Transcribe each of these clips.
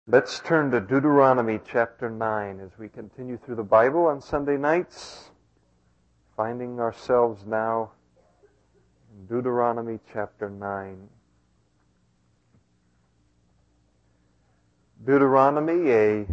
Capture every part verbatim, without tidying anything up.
Let's turn to Deuteronomy chapter nine as we continue through the Bible on Sunday nights, finding ourselves now in Deuteronomy chapter nine. Deuteronomy, a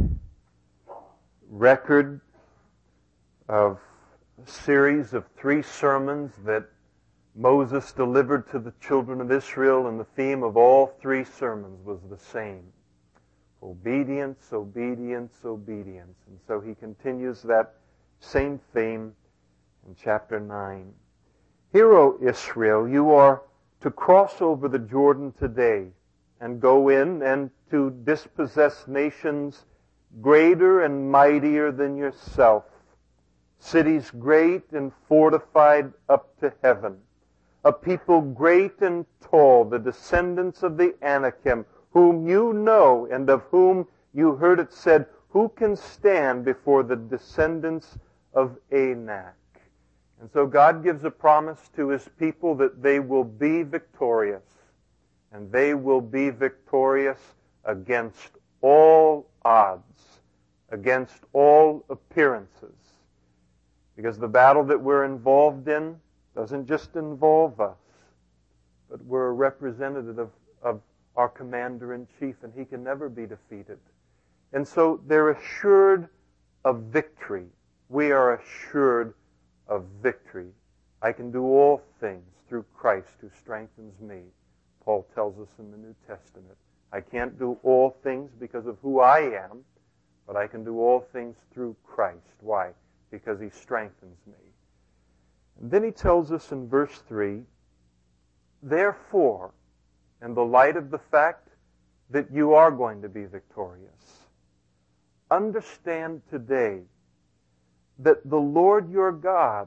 record of a series of three sermons that Moses delivered to the children of Israel, and the theme of all three sermons was the same. Obedience, obedience, obedience. And so he continues that same theme in chapter nine. Hear, O Israel, you are to cross over the Jordan today and go in and to dispossess nations greater and mightier than yourself, cities great and fortified up to heaven, a people great and tall, the descendants of the Anakim, whom you know and of whom you heard it said, who can stand before the descendants of Anak? And so God gives a promise to His people that they will be victorious. And they will be victorious against all odds, against all appearances. Because the battle that we're involved in doesn't just involve us, but we're a representative of, of our commander-in-chief, and he can never be defeated. And so they're assured of victory. We are assured of victory. I can do all things through Christ who strengthens me, Paul tells us in the New Testament. I can't do all things because of who I am, but I can do all things through Christ. Why? Because He strengthens me. And then he tells us in verse three, therefore, in the light of the fact that you are going to be victorious, understand today that the Lord your God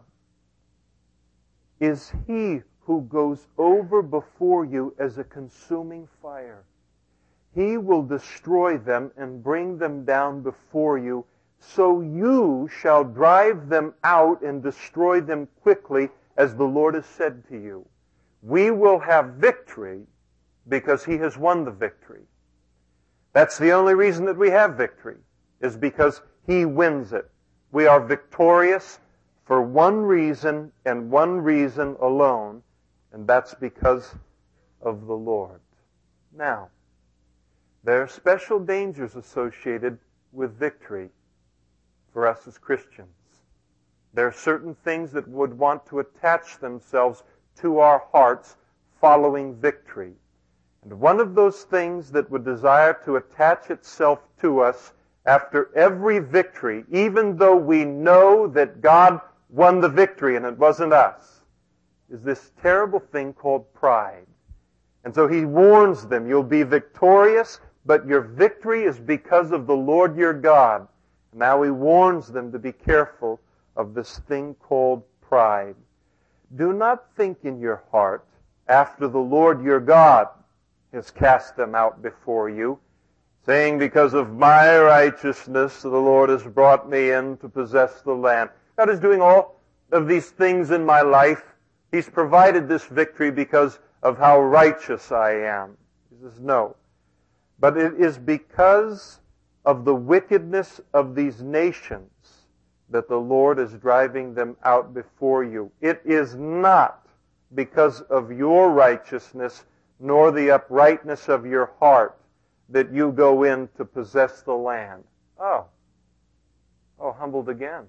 is He who goes over before you as a consuming fire. He will destroy them and bring them down before you, so you shall drive them out and destroy them quickly, as the Lord has said to you. We will have victory because He has won the victory. That's the only reason that we have victory, is because He wins it. We are victorious for one reason and one reason alone, and that's because of the Lord. Now, there are special dangers associated with victory for us as Christians. There are certain things that would want to attach themselves to our hearts following victory. And one of those things that would desire to attach itself to us after every victory, even though we know that God won the victory and it wasn't us, is this terrible thing called pride. And so he warns them, you'll be victorious, but your victory is because of the Lord your God. And now he warns them to be careful of this thing called pride. Do not think in your heart, after the Lord your God has cast them out before you, saying, because of my righteousness the Lord has brought me in to possess the land. God is doing all of these things in my life. He's provided this victory because of how righteous I am. He says, no. But it is because of the wickedness of these nations that the Lord is driving them out before you. It is not because of your righteousness nor the uprightness of your heart that you go in to possess the land. Oh. Oh, humbled again.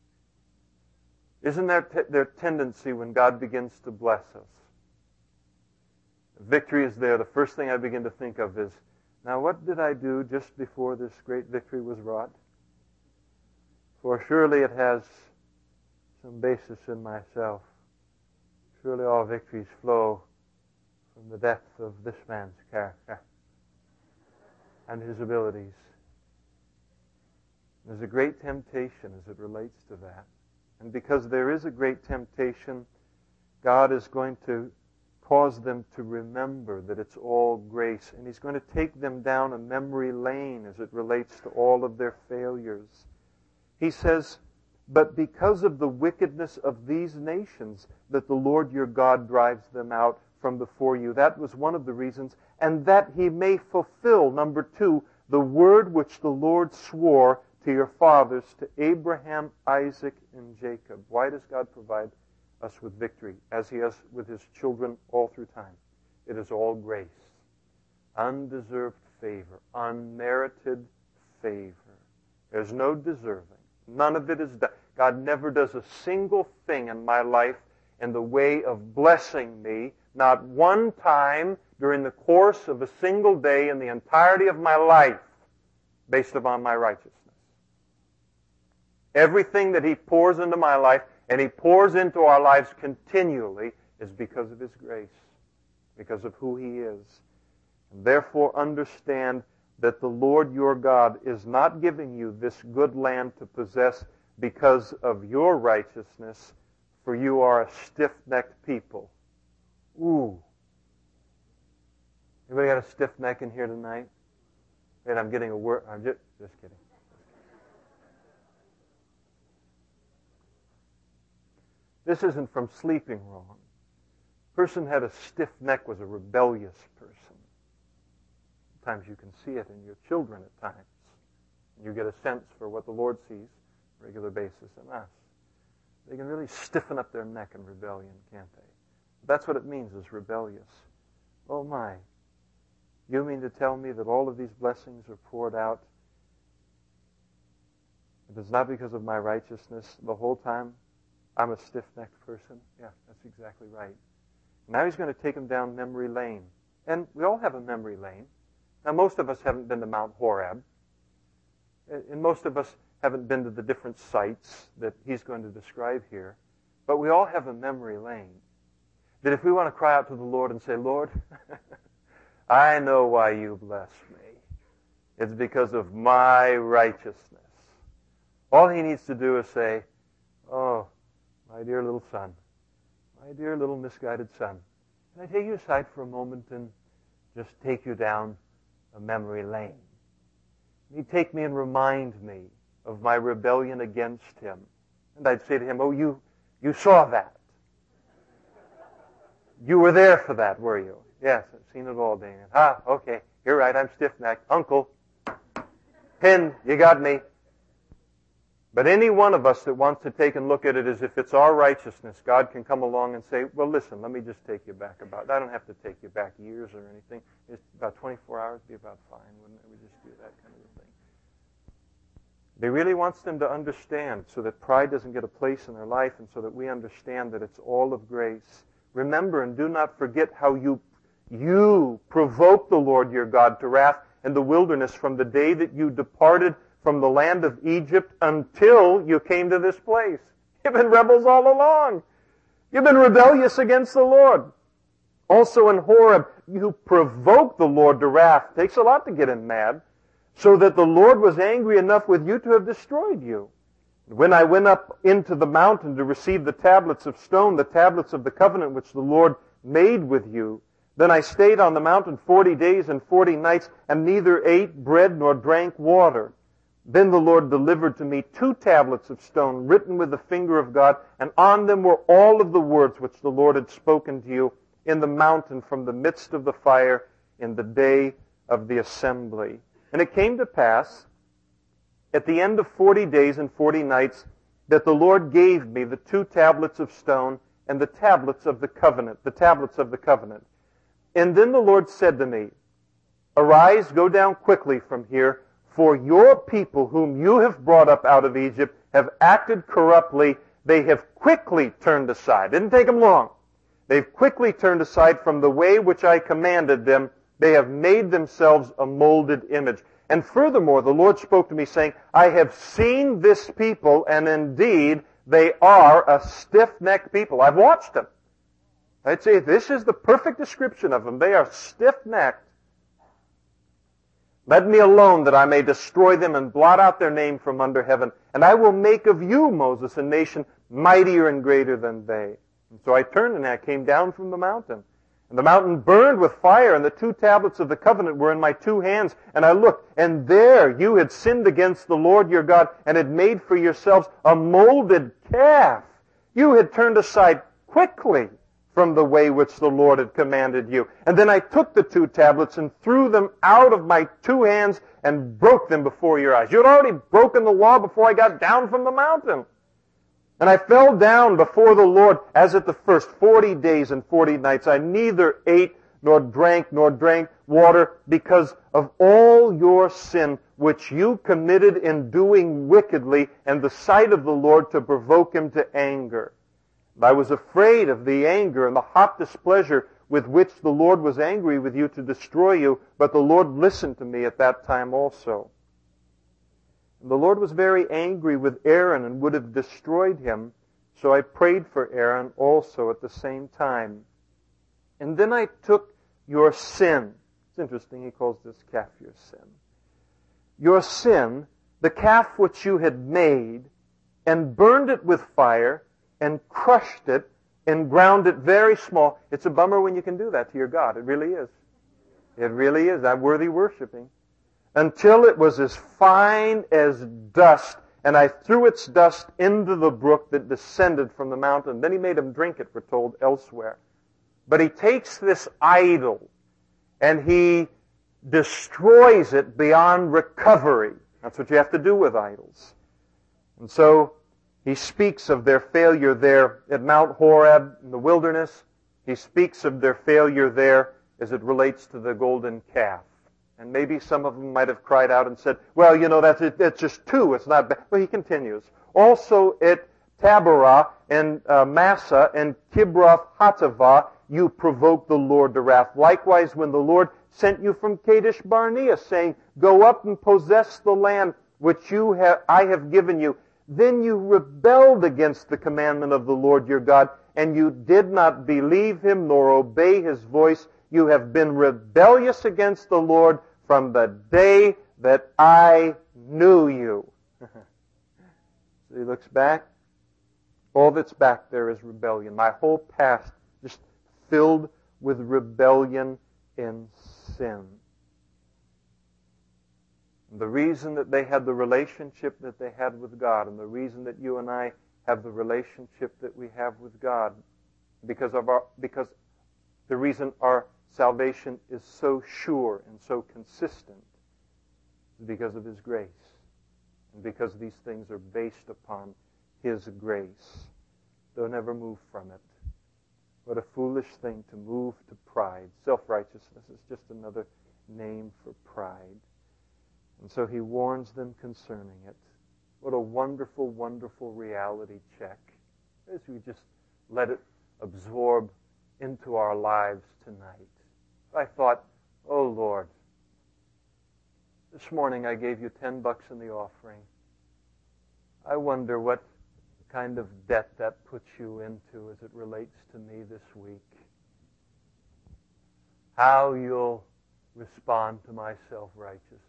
Isn't that t- their tendency when God begins to bless us? Victory is there. The first thing I begin to think of is, now what did I do just before this great victory was wrought? For surely it has some basis in myself. Surely all victories flow from the depth of this man's character and his abilities. There's a great temptation as it relates to that. And because there is a great temptation, God is going to cause them to remember that it's all grace. And He's going to take them down a memory lane as it relates to all of their failures. He says, but because of the wickedness of these nations that the Lord your God drives them out from before you. That was one of the reasons. And that He may fulfill, number two, the word which the Lord swore to your fathers, to Abraham, Isaac, and Jacob. Why does God provide us with victory, as He has with His children all through time? It is all grace. Undeserved favor. Unmerited favor. There's no deserving. None of it is done. God never does a single thing in my life in the way of blessing me, not one time during the course of a single day in the entirety of my life, based upon my righteousness. Everything that He pours into my life, and He pours into our lives continually, is because of His grace, because of who He is. And therefore understand that the Lord your God is not giving you this good land to possess because of your righteousness, for you are a stiff-necked people. Ooh. Anybody got a stiff neck in here tonight? And I'm getting a word. I'm just, just kidding. This isn't from sleeping wrong. Person had a stiff neck was a rebellious person. Sometimes you can see it in your children at times. You get a sense for what the Lord sees on a regular basis in us. They can really stiffen up their neck in rebellion, can't they? That's what it means, is rebellious. Oh my. You mean to tell me that all of these blessings are poured out? It is not because of my righteousness the whole time I'm a stiff-necked person? Yeah, that's exactly right. Now He's going to take them down memory lane. And we all have a memory lane. Now, most of us haven't been to Mount Horeb. And most of us haven't been to the different sites that He's going to describe here. But we all have a memory lane. That if we want to cry out to the Lord and say, Lord, I know why You bless me. It's because of my righteousness. All He needs to do is say, oh, my dear little son, my dear little misguided son, can I take you aside for a moment and just take you down a memory lane? He'd take me and remind me of my rebellion against Him. And I'd say to Him, oh, you, you saw that. You were there for that, were you? Yes, I've seen it all, Daniel. Ah, okay, you're right, I'm stiff-necked. Uncle, pin, you got me. But any one of us that wants to take and look at it as if it's our righteousness, God can come along and say, well, listen, let me just take you back about, I don't have to take you back years or anything. It's about twenty-four hours would be about fine, wouldn't it? We just do that kind of a thing. He really wants them to understand so that pride doesn't get a place in their life and so that we understand that it's all of grace. Remember and do not forget how you, you provoked the Lord your God to wrath in the wilderness from the day that you departed from the land of Egypt until you came to this place. You've been rebels all along. You've been rebellious against the Lord. Also in Horeb, you provoked the Lord to wrath. It takes a lot to get him mad. So that the Lord was angry enough with you to have destroyed you. When I went up into the mountain to receive the tablets of stone, the tablets of the covenant which the Lord made with you, then I stayed on the mountain forty days and forty nights, and neither ate bread nor drank water. Then the Lord delivered to me two tablets of stone written with the finger of God, and on them were all of the words which the Lord had spoken to you in the mountain from the midst of the fire in the day of the assembly. And it came to pass, at the end of forty days and forty nights, that the Lord gave me the two tablets of stone and the tablets of the covenant, the tablets of the covenant. And then the Lord said to me, arise, go down quickly from here, for your people whom you have brought up out of Egypt have acted corruptly. They have quickly turned aside. Didn't take them long. They've quickly turned aside from the way which I commanded them. They have made themselves a molded image. And furthermore, the Lord spoke to me saying, I have seen this people, and indeed they are a stiff-necked people. I've watched them. I'd say this is the perfect description of them. They are stiff-necked. Let me alone that I may destroy them and blot out their name from under heaven. And I will make of you, Moses, a nation mightier and greater than they. And so I turned and I came down from the mountain. And the mountain burned with fire, and the two tablets of the covenant were in my two hands. And I looked, and there you had sinned against the Lord your God, and had made for yourselves a molded calf. You had turned aside quickly from the way which the Lord had commanded you. And then I took the two tablets and threw them out of my two hands and broke them before your eyes. You had already broken the law before I got down from the mountain. And I fell down before the Lord as at the first, forty days and forty nights. I neither ate nor drank nor drank water because of all your sin which you committed in doing wickedly in the sight of the Lord to provoke him to anger. And I was afraid of the anger and the hot displeasure with which the Lord was angry with you to destroy you, but the Lord listened to me at that time also. And the Lord was very angry with Aaron and would have destroyed him, so I prayed for Aaron also at the same time. And then I took your sin. It's interesting, he calls this calf your sin. Your sin, the calf which you had made, and burned it with fire, and crushed it, and ground it very small. It's a bummer when you can do that to your God. It really is. It really is. That worthy worshiping. Until it was as fine as dust, and I threw its dust into the brook that descended from the mountain. Then he made him drink it, we're told elsewhere. But he takes this idol, and he destroys it beyond recovery. That's what you have to do with idols. And so he speaks of their failure there at Mount Horeb in the wilderness. He speaks of their failure there as it relates to the golden calf. And maybe some of them might have cried out and said, well, you know, that's, it, it's just two. It's not bad. Well, he continues. Also at Taberah and uh, Massa and Kibroth Hattaavah, you provoked the Lord to wrath. Likewise, when the Lord sent you from Kadesh Barnea, saying, go up and possess the land which you have, I have given you, then you rebelled against the commandment of the Lord your God, and you did not believe him nor obey his voice. You have been rebellious against the Lord from the day that I knew you. So he looks back. All that's back there is rebellion. My whole past just filled with rebellion in sin. The reason that they had the relationship that they had with God, and the reason that you and I have the relationship that we have with God, because of our, because the reason our salvation is so sure and so consistent, is because of his grace, and because these things are based upon his grace. Don't ever move from it. What a foolish thing to move to pride. Self-righteousness is just another name for pride. And so he warns them concerning it. What a wonderful, wonderful reality check as we just let it absorb into our lives tonight. I thought, oh Lord, this morning I gave you ten bucks in the offering. I wonder what kind of debt that puts you into as it relates to me this week. How you'll respond to my self-righteousness.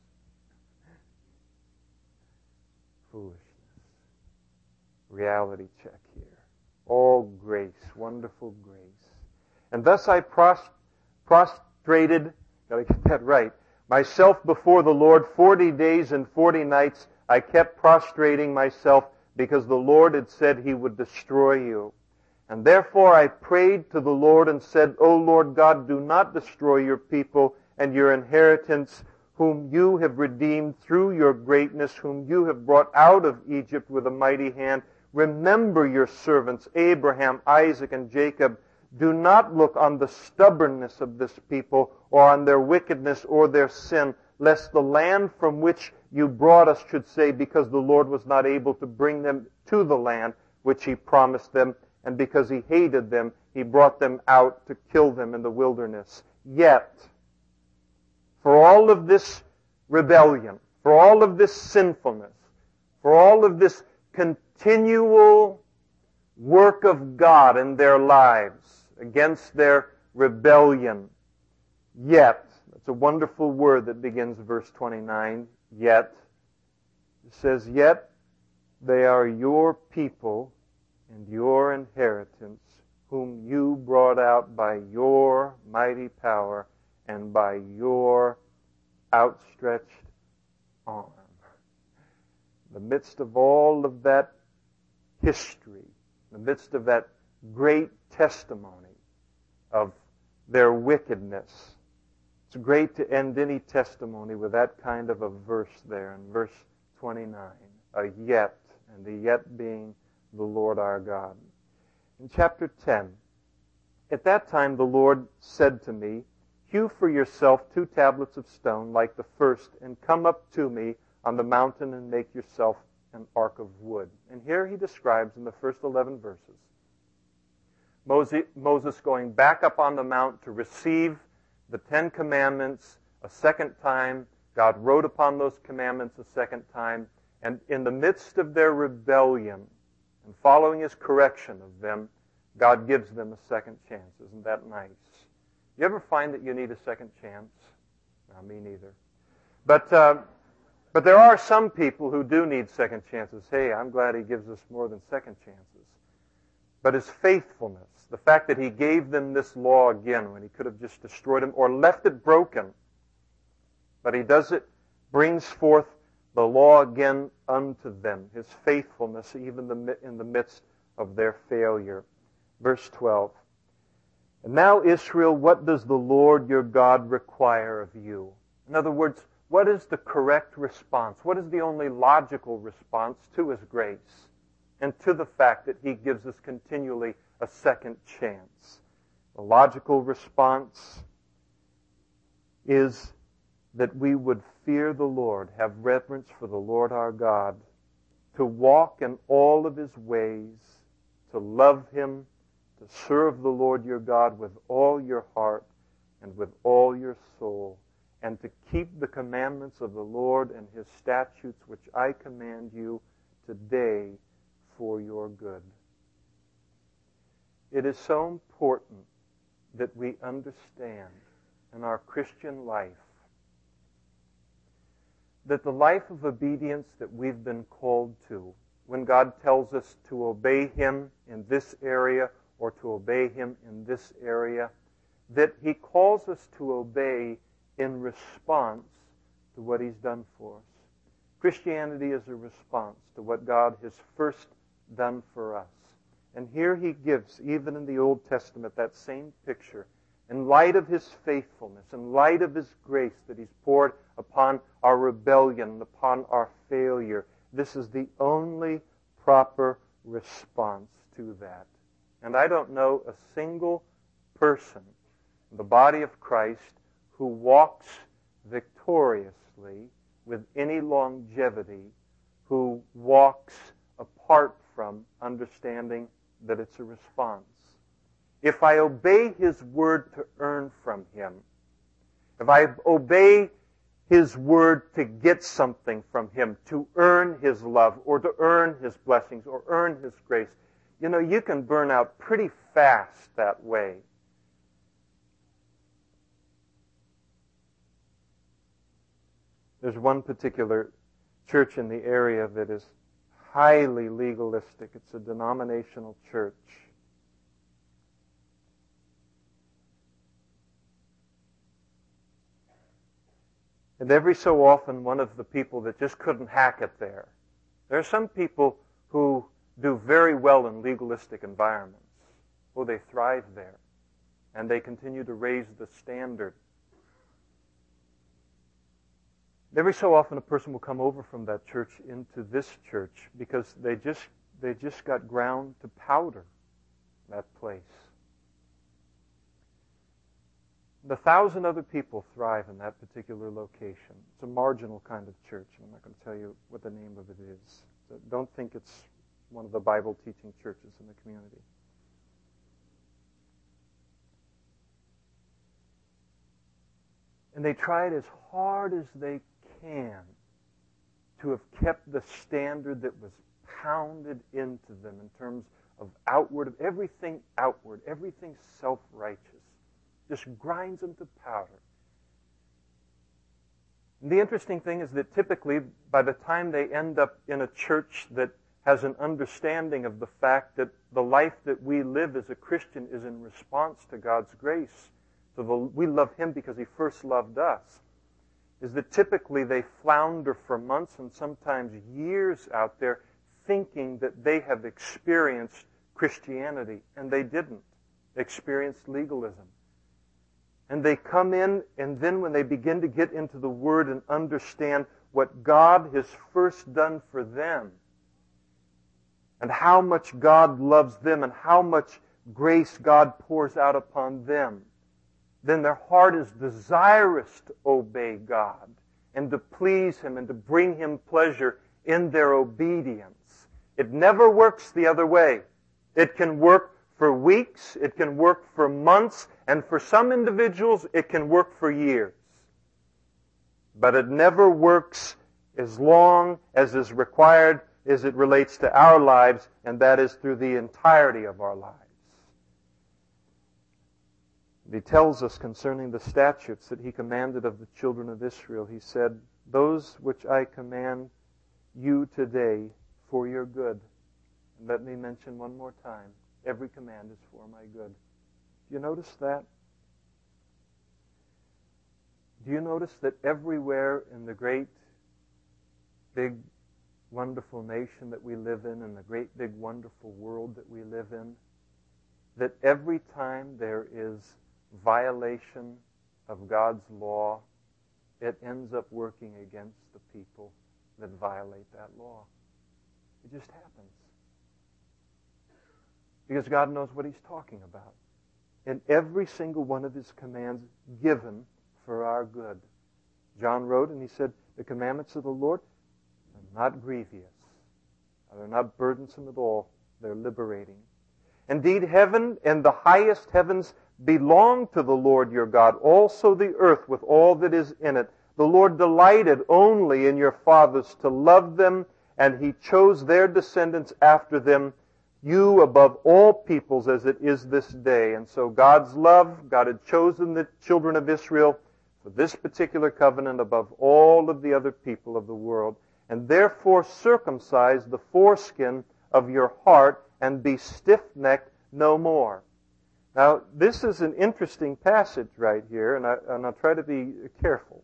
Foolishness. Reality check here. All grace, wonderful grace. And thus I pros- prostrated, gotta get that right, myself before the Lord forty days and forty nights. I kept prostrating myself because the Lord had said he would destroy you. And therefore I prayed to the Lord and said, O Lord God, do not destroy your people and your inheritance, whom you have redeemed through your greatness, whom you have brought out of Egypt with a mighty hand. Remember your servants, Abraham, Isaac, and Jacob. Do not look on the stubbornness of this people, or on their wickedness or their sin, lest the land from which you brought us should say, because the Lord was not able to bring them to the land which he promised them, and because he hated them, he brought them out to kill them in the wilderness. Yet, for all of this rebellion, for all of this sinfulness, for all of this continual work of God in their lives against their rebellion, yet, that's a wonderful word that begins verse twenty-nine, yet, it says, yet they are your people and your inheritance, whom you brought out by your mighty power and by your outstretched arm. In the midst of all of that history, in the midst of that great testimony of their wickedness. It's great to end any testimony with that kind of a verse there in verse twenty-nine. A yet, and the yet being the Lord our God. In chapter ten, at that time the Lord said to me, hew for yourself two tablets of stone like the first, and come up to me on the mountain and make yourself an ark of wood. And here he describes in the first eleven verses Moses going back up on the mount to receive the Ten Commandments a second time. God wrote upon those commandments a second time. And in the midst of their rebellion and following his correction of them, God gives them a second chance. Isn't that nice? You ever find that you need a second chance? No, me neither. But, uh, but there are some people who do need second chances. Hey, I'm glad he gives us more than second chances. But his faithfulness, the fact that he gave them this law again when he could have just destroyed them or left it broken, but he does it, brings forth the law again unto them, his faithfulness even in the midst of their failure. Verse twelve, and now, Israel, what does the Lord your God require of you? In other words, what is the correct response? What is the only logical response to his grace and to the fact that he gives us continually a second chance? The logical response is that we would fear the Lord, have reverence for the Lord our God, to walk in all of his ways, to love him, to serve the Lord your God with all your heart and with all your soul, and to keep the commandments of the Lord and his statutes which I command you today for your good. It is so important that we understand in our Christian life that the life of obedience that we've been called to, when God tells us to obey him in this area or to obey him in this area, that he calls us to obey in response to what he's done for us. Christianity is a response to what God has first done for us. And here he gives, even in the Old Testament, that same picture. In light of his faithfulness, in light of his grace that he's poured upon our rebellion, upon our failure, this is the only proper response to that. And I don't know a single person in the body of Christ who walks victoriously with any longevity, who walks apart from understanding that it's a response. If I obey his word to earn from him, if I obey his word to get something from him, to earn his love or to earn his blessings or earn his grace, you know, you can burn out pretty fast that way. There's one particular church in the area that is highly legalistic. It's a denominational church. And every so often, one of the people that just couldn't hack it there. There are some people who do very well in legalistic environments. Oh, they thrive there. And they continue to raise the standard. Every so often, a person will come over from that church into this church because they just they just got ground to powder that place. The thousand other people thrive in that particular location. It's a marginal kind of church, and I'm not going to tell you what the name of it is. So don't think it's one of the Bible-teaching churches in the community. And they tried as hard as they can to have kept the standard that was pounded into them in terms of outward, everything outward, everything self-righteous. Just grinds them to powder. And the interesting thing is that typically, by the time they end up in a church that has an understanding of the fact that the life that we live as a Christian is in response to God's grace, so the, we love him because he first loved us, is that typically they flounder for months and sometimes years out there thinking that they have experienced Christianity, and they didn't. experienced legalism. And they come in, and then when they begin to get into the Word and understand what God has first done for them, and how much God loves them, and how much grace God pours out upon them, then their heart is desirous to obey God and to please Him and to bring Him pleasure in their obedience. It never works the other way. It can work for weeks, it can work for months, and for some individuals it can work for years. But it never works as long as is required as it relates to our lives, and that is through the entirety of our lives. He tells us concerning the statutes that He commanded of the children of Israel. He said, "Those which I command you today for your good." And let me mention one more time, every command is for my good. Do you notice that? Do you notice that everywhere in the great, big, wonderful nation that we live in, and the great, big, wonderful world that we live in, that every time there is violation of God's law, it ends up working against the people that violate that law. It just happens. Because God knows what He's talking about. And every single one of His commands given for our good. John wrote and he said, the commandments of the Lord are not grievous. They're not burdensome at all. They're liberating. Indeed, heaven and the highest heavens belong to the Lord your God, also the earth with all that is in it. The Lord delighted only in your fathers to love them, and He chose their descendants after them, you above all peoples as it is this day. And so God's love, God had chosen the children of Israel for this particular covenant above all of the other people of the world, and therefore circumcise the foreskin of your heart and be stiff-necked no more. Now, this is an interesting passage right here, and, I, and I'll try to be careful.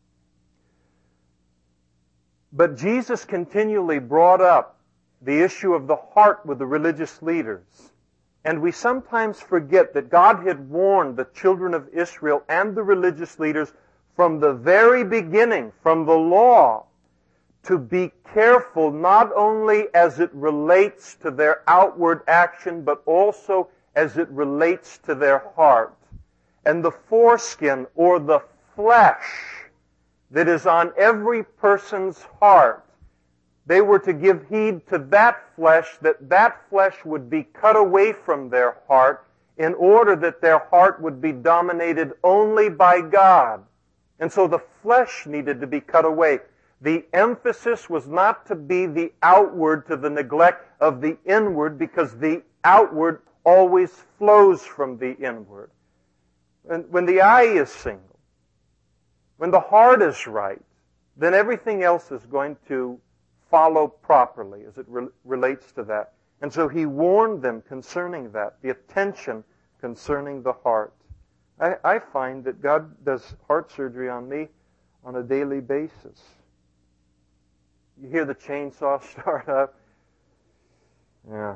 But Jesus continually brought up the issue of the heart with the religious leaders. And we sometimes forget that God had warned the children of Israel and the religious leaders from the very beginning, from the law, to be careful not only as it relates to their outward action, but also as it relates to their heart. And the foreskin, or the flesh, that is on every person's heart, they were to give heed to that flesh, that that flesh would be cut away from their heart in order that their heart would be dominated only by God. And so the flesh needed to be cut away. The emphasis was not to be the outward to the neglect of the inward, because the outward always flows from the inward. And when the eye is single, when the heart is right, then everything else is going to follow properly as it re- relates to that. And so He warned them concerning that, the attention concerning the heart. I, I find that God does heart surgery on me on a daily basis. You hear the chainsaw start up? Yeah.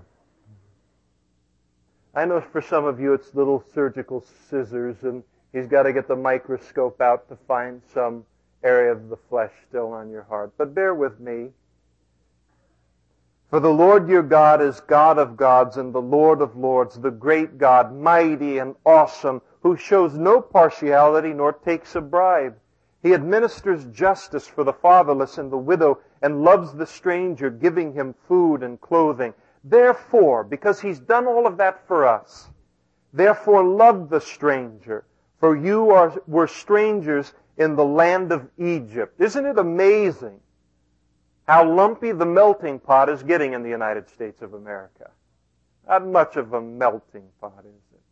I know for some of you it's little surgical scissors, and he's got to get the microscope out to find some area of the flesh still on your heart. But bear with me. For the Lord your God is God of gods and the Lord of lords, the great God, mighty and awesome, who shows no partiality nor takes a bribe. He administers justice for the fatherless and the widow and loves the stranger, giving him food and clothing. Therefore, because He's done all of that for us, therefore love the stranger, for you are, were strangers in the land of Egypt. Isn't it amazing how lumpy the melting pot is getting in the United States of America? Not much of a melting pot, is it?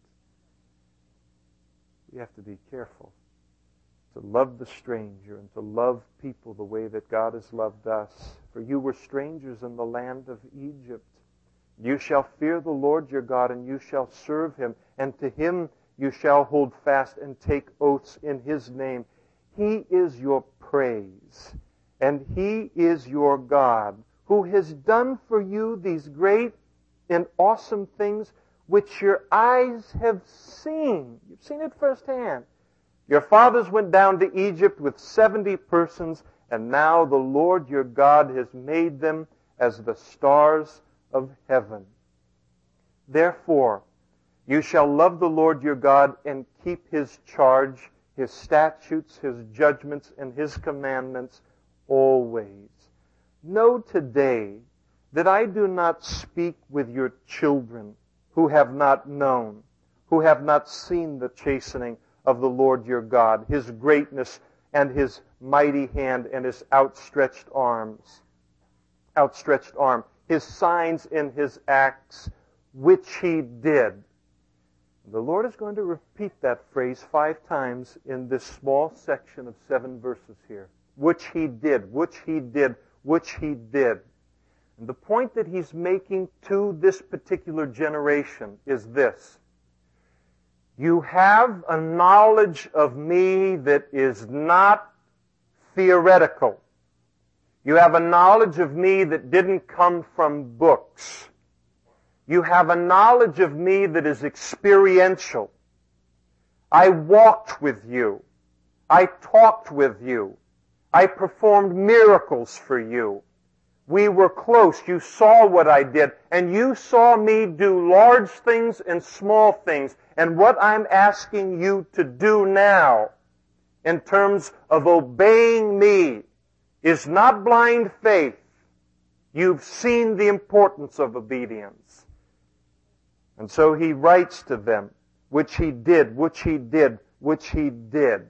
We have to be careful to love the stranger and to love people the way that God has loved us. For you were strangers in the land of Egypt. You shall fear the Lord your God, and you shall serve Him, and to Him you shall hold fast and take oaths in His name. He is your praise, and He is your God, who has done for you these great and awesome things which your eyes have seen. You've seen it firsthand. Your fathers went down to Egypt with seventy persons, and now the Lord your God has made them as the stars of heaven. Therefore, you shall love the Lord your God and keep His charge, His statutes, His judgments, and His commandments always. Know today that I do not speak with your children who have not known, who have not seen the chastening of the Lord your God, His greatness and His mighty hand and His outstretched arms, outstretched arm, His signs and His acts, which He did. The Lord is going to repeat that phrase five times in this small section of seven verses here. Which He did, which He did, which He did. And the point that He's making to this particular generation is this. You have a knowledge of me that is not theoretical. You have a knowledge of me that didn't come from books. You have a knowledge of me that is experiential. I walked with you. I talked with you. I performed miracles for you. We were close. You saw what I did. And you saw me do large things and small things. And what I'm asking you to do now, in terms of obeying me, is not blind faith. You've seen the importance of obedience. And so He writes to them, which He did, which He did, which He did.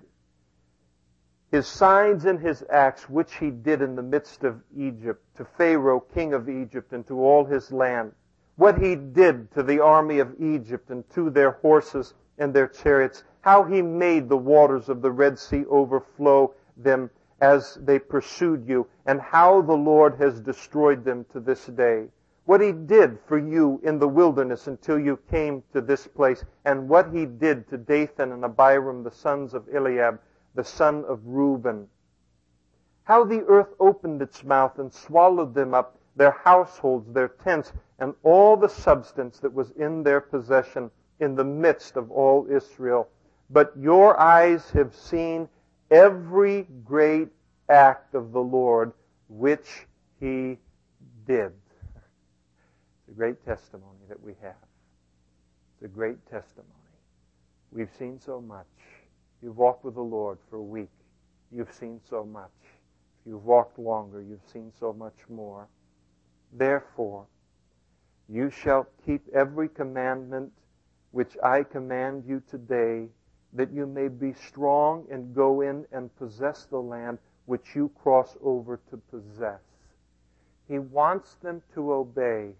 His signs and His acts, which He did in the midst of Egypt, to Pharaoh, king of Egypt, and to all his land. What He did to the army of Egypt and to their horses and their chariots. How He made the waters of the Red Sea overflow them as they pursued you. And how the Lord has destroyed them to this day. What He did for you in the wilderness until you came to this place. And what He did to Dathan and Abiram, the sons of Eliab, the son of Reuben. How the earth opened its mouth and swallowed them up, their households, their tents, and all the substance that was in their possession in the midst of all Israel. But your eyes have seen every great act of the Lord, which He did. It's a great testimony that we have. It's a great testimony. We've seen so much. You've walked with the Lord for a week. You've seen so much. If you've walked longer, you've seen so much more. Therefore, you shall keep every commandment which I command you today, that you may be strong and go in and possess the land which you cross over to possess. He wants them to obey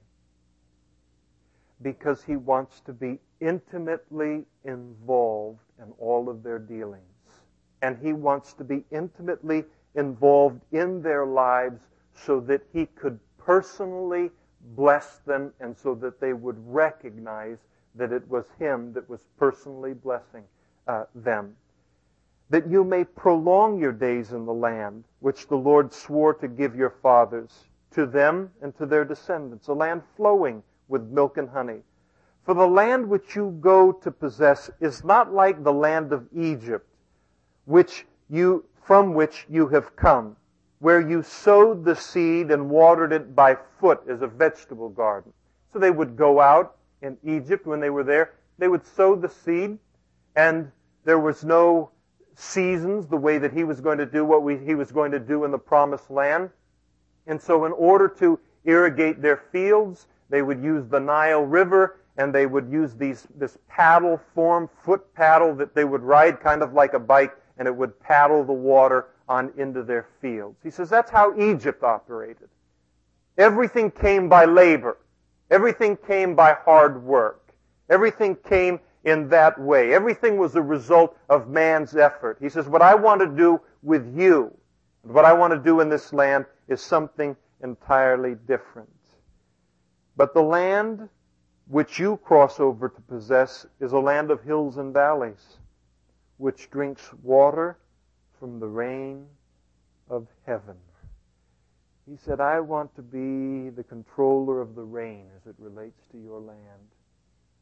because He wants to be intimately involved in all of their dealings. And He wants to be intimately involved in their lives so that He could personally bless them and so that they would recognize that it was Him that was personally blessing uh, them. That you may prolong your days in the land which the Lord swore to give your fathers, to them and to their descendants, a land flowing with milk and honey. For the land which you go to possess is not like the land of Egypt, which you, from which you have come, where you sowed the seed and watered it by foot as a vegetable garden. So they would go out in Egypt when they were there. They would sow the seed, and there was no seasons the way that He was going to do what we, He was going to do in the Promised Land. And so in order to irrigate their fields, they would use the Nile River, and they would use these this paddle form, foot paddle that they would ride kind of like a bike, and it would paddle the water on into their fields. He says that's how Egypt operated. Everything came by labor. Everything came by hard work. Everything came in that way. Everything was a result of man's effort. He says, what I want to do with you, what I want to do in this land is something entirely different. But the land which you cross over to possess is a land of hills and valleys, which drinks water from the rain of heaven. He said, I want to be the controller of the rain as it relates to your land.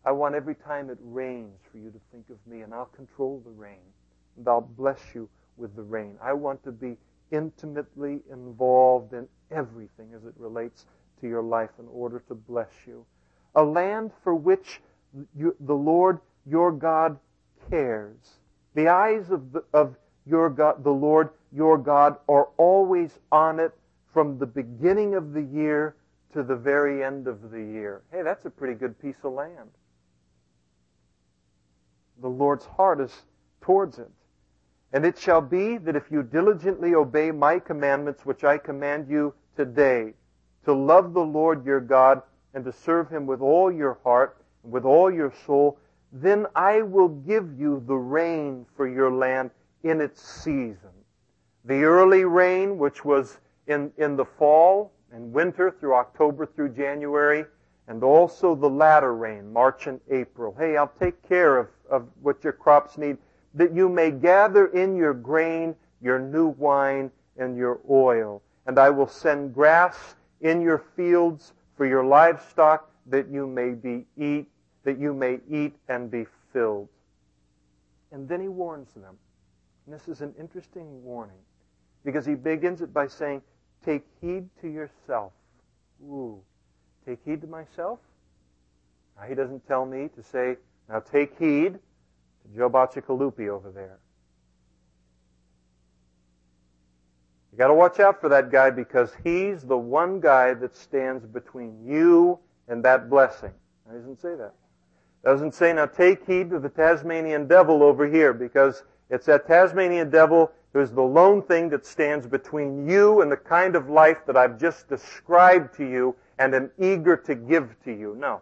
I want every time it rains for you to think of me, and I'll control the rain, and I'll bless you with the rain. I want to be intimately involved in everything as it relates to your life in order to bless you. A land for which you, the Lord your God cares. The eyes of, the, of your God, the Lord your God are always on it from the beginning of the year to the very end of the year. Hey, that's a pretty good piece of land. The Lord's heart is towards it. And it shall be that if you diligently obey my commandments, which I command you today, to love the Lord your God and to serve Him with all your heart and with all your soul, then I will give you the rain for your land in its season. The early rain, which was in, in the fall and winter through October through January, and also the latter rain, March and April. Hey, I'll take care of, of what your crops need, that you may gather in your grain, your new wine, and your oil. And I will send grass in your fields for your livestock, that you may be eat, that you may eat and be filled. And then he warns them. And this is an interesting warning, because he begins it by saying, take heed to yourself. Ooh, take heed to myself? Now, he doesn't tell me to say, now take heed to Joe Bacigalupi over there. You got to watch out for that guy, because he's the one guy that stands between you and that blessing. Now, he doesn't say that. Doesn't say, now take heed to the Tasmanian devil over here, because it's that Tasmanian devil who's the lone thing that stands between you and the kind of life that I've just described to you and am eager to give to you. No.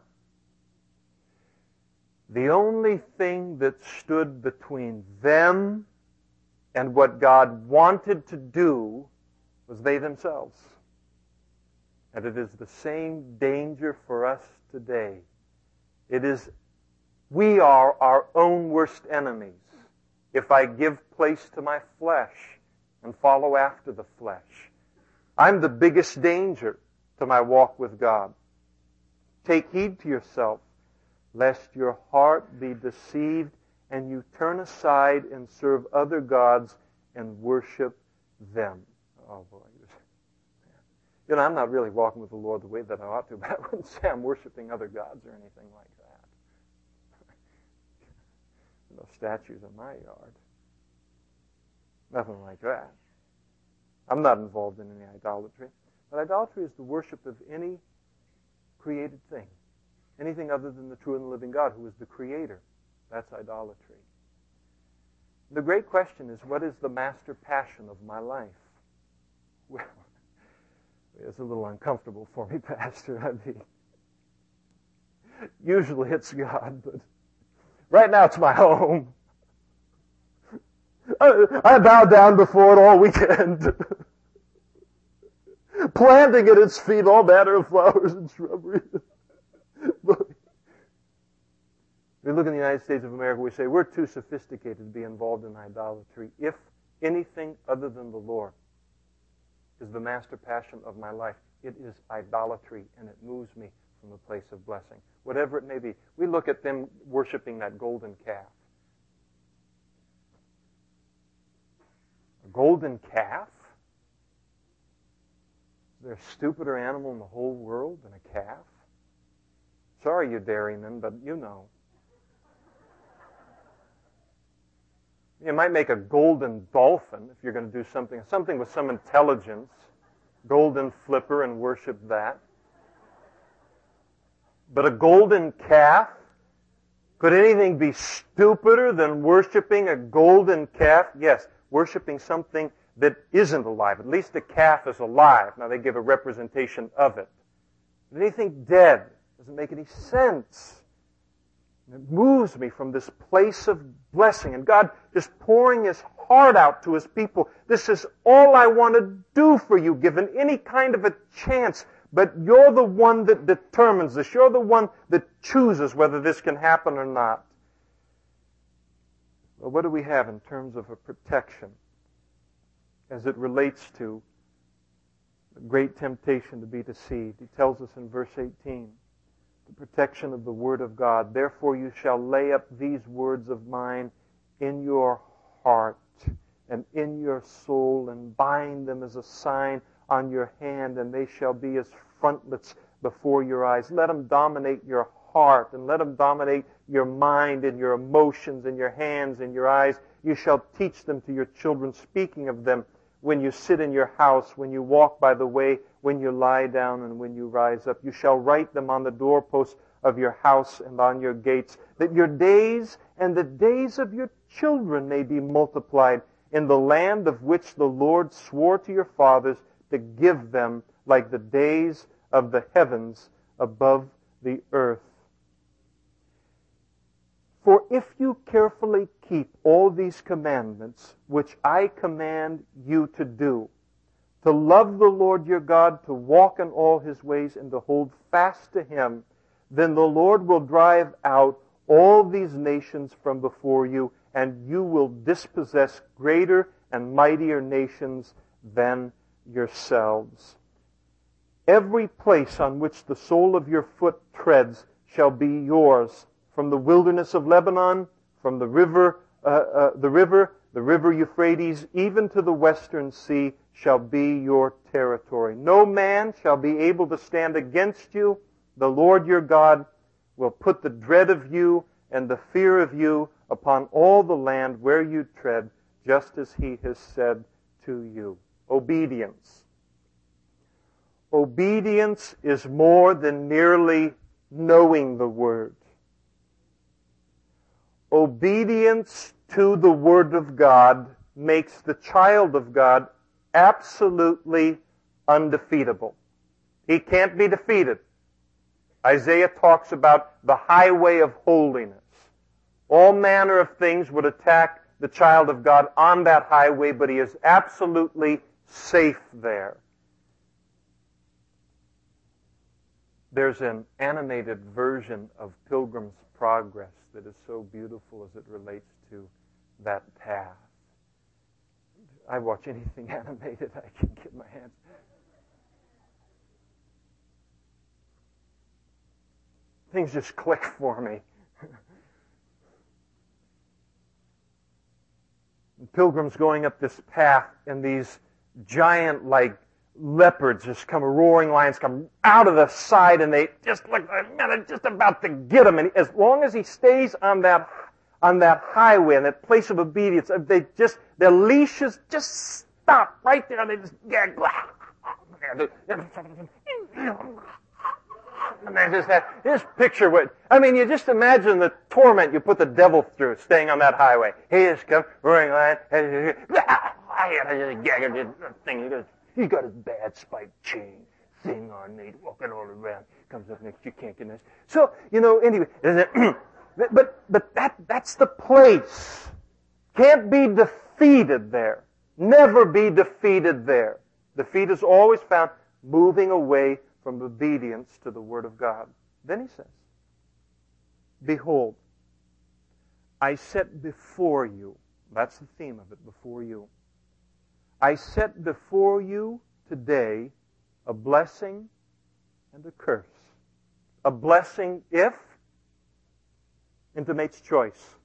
The only thing that stood between them and what God wanted to do was they themselves. And it is the same danger for us today. It is, we are our own worst enemies if I give place to my flesh and follow after the flesh. I'm the biggest danger to my walk with God. Take heed to yourself, lest your heart be deceived and you turn aside and serve other gods and worship them. Oh boy. You know, I'm not really walking with the Lord the way that I ought to, but I wouldn't say I'm worshiping other gods or anything like that. No statues in my yard. Nothing like that. I'm not involved in any idolatry. But idolatry is the worship of any created thing. Anything other than the true and living God, who is the Creator. That's idolatry. The great question is, what is the master passion of my life? Well, it's a little uncomfortable for me, Pastor. I mean, usually it's God, but right now it's my home. I, I bow down before it all weekend, planting at its feet all manner of flowers and shrubbery. But we look in the United States of America, we say we're too sophisticated to be involved in idolatry. If anything other than the Lord is the master passion of my life, it is idolatry, and it moves me from a place of blessing. Whatever it may be. We look at them worshiping that golden calf. A golden calf? Is there a stupider animal in the whole world than a calf? Sorry, you dairymen, but you know. You might make a golden dolphin if you're going to do something, something with some intelligence. Golden flipper and worship that. But a golden calf? Could anything be stupider than worshiping a golden calf? Yes, worshiping something that isn't alive. At least the calf is alive. Now they give a representation of it. But anything dead doesn't make any sense. It moves me from this place of blessing. And God is pouring His heart out to His people. This is all I want to do for you, given any kind of a chance. But you're the one that determines this. You're the one that chooses whether this can happen or not. Well, what do we have in terms of a protection as it relates to the great temptation to be deceived? He tells us in verse eighteen, the protection of the Word of God. Therefore you shall lay up these words of mine in your heart and in your soul, and bind them as a sign on your hand, and they shall be as frontlets before your eyes. Let them dominate your heart, and let them dominate your mind and your emotions and your hands and your eyes. You shall teach them to your children, speaking of them when you sit in your house, when you walk by the way, when you lie down, and when you rise up. You shall write them on the doorposts of your house and on your gates, that your days and the days of your children may be multiplied in the land of which the Lord swore to your fathers to give them, like the days of the heavens above the earth. For if you carefully keep all these commandments, which I command you to do, to love the Lord your God, to walk in all His ways, and to hold fast to Him, then the Lord will drive out all these nations from before you, and you will dispossess greater and mightier nations than yourselves. Every place on which the sole of your foot treads shall be yours, from the wilderness of Lebanon, from the river, uh, uh, the river, the river Euphrates, even to the western sea, shall be your territory. No man shall be able to stand against you. The Lord your God will put the dread of you and the fear of you upon all the land where you tread, just as He has said to you. Obedience. Obedience is more than merely knowing the Word. Obedience to the Word of God makes the child of God absolutely undefeatable. He can't be defeated. Isaiah talks about the highway of holiness. All manner of things would attack the child of God on that highway, but he is absolutely safe there. There's an animated version of Pilgrim's Progress that is so beautiful as it relates to that path. I watch anything animated I can get my hands. Things just click for me. Pilgrims going up this path, and these giant, like, leopards just come, roaring lions come out of the side, and they just look like, man, they're just about to get him. And as long as he stays on that on that highway, on that place of obedience, they just, their leashes just stop right there, and they just get, and they just have this picture. What I mean, you just imagine the torment you put the devil through, staying on that highway. He just comes roaring lion, thing. He's got his bad spiked chain thing on me, walking all around. Comes up next, you can't get this. So, you know, anyway, but but that that's the place. Can't be defeated there. Never be defeated there. Defeat is always found moving away from obedience to the Word of God. Then he says, behold, I set before you, that's the theme of it, before you, I set before you today a blessing and a curse. A blessing if intimates choice.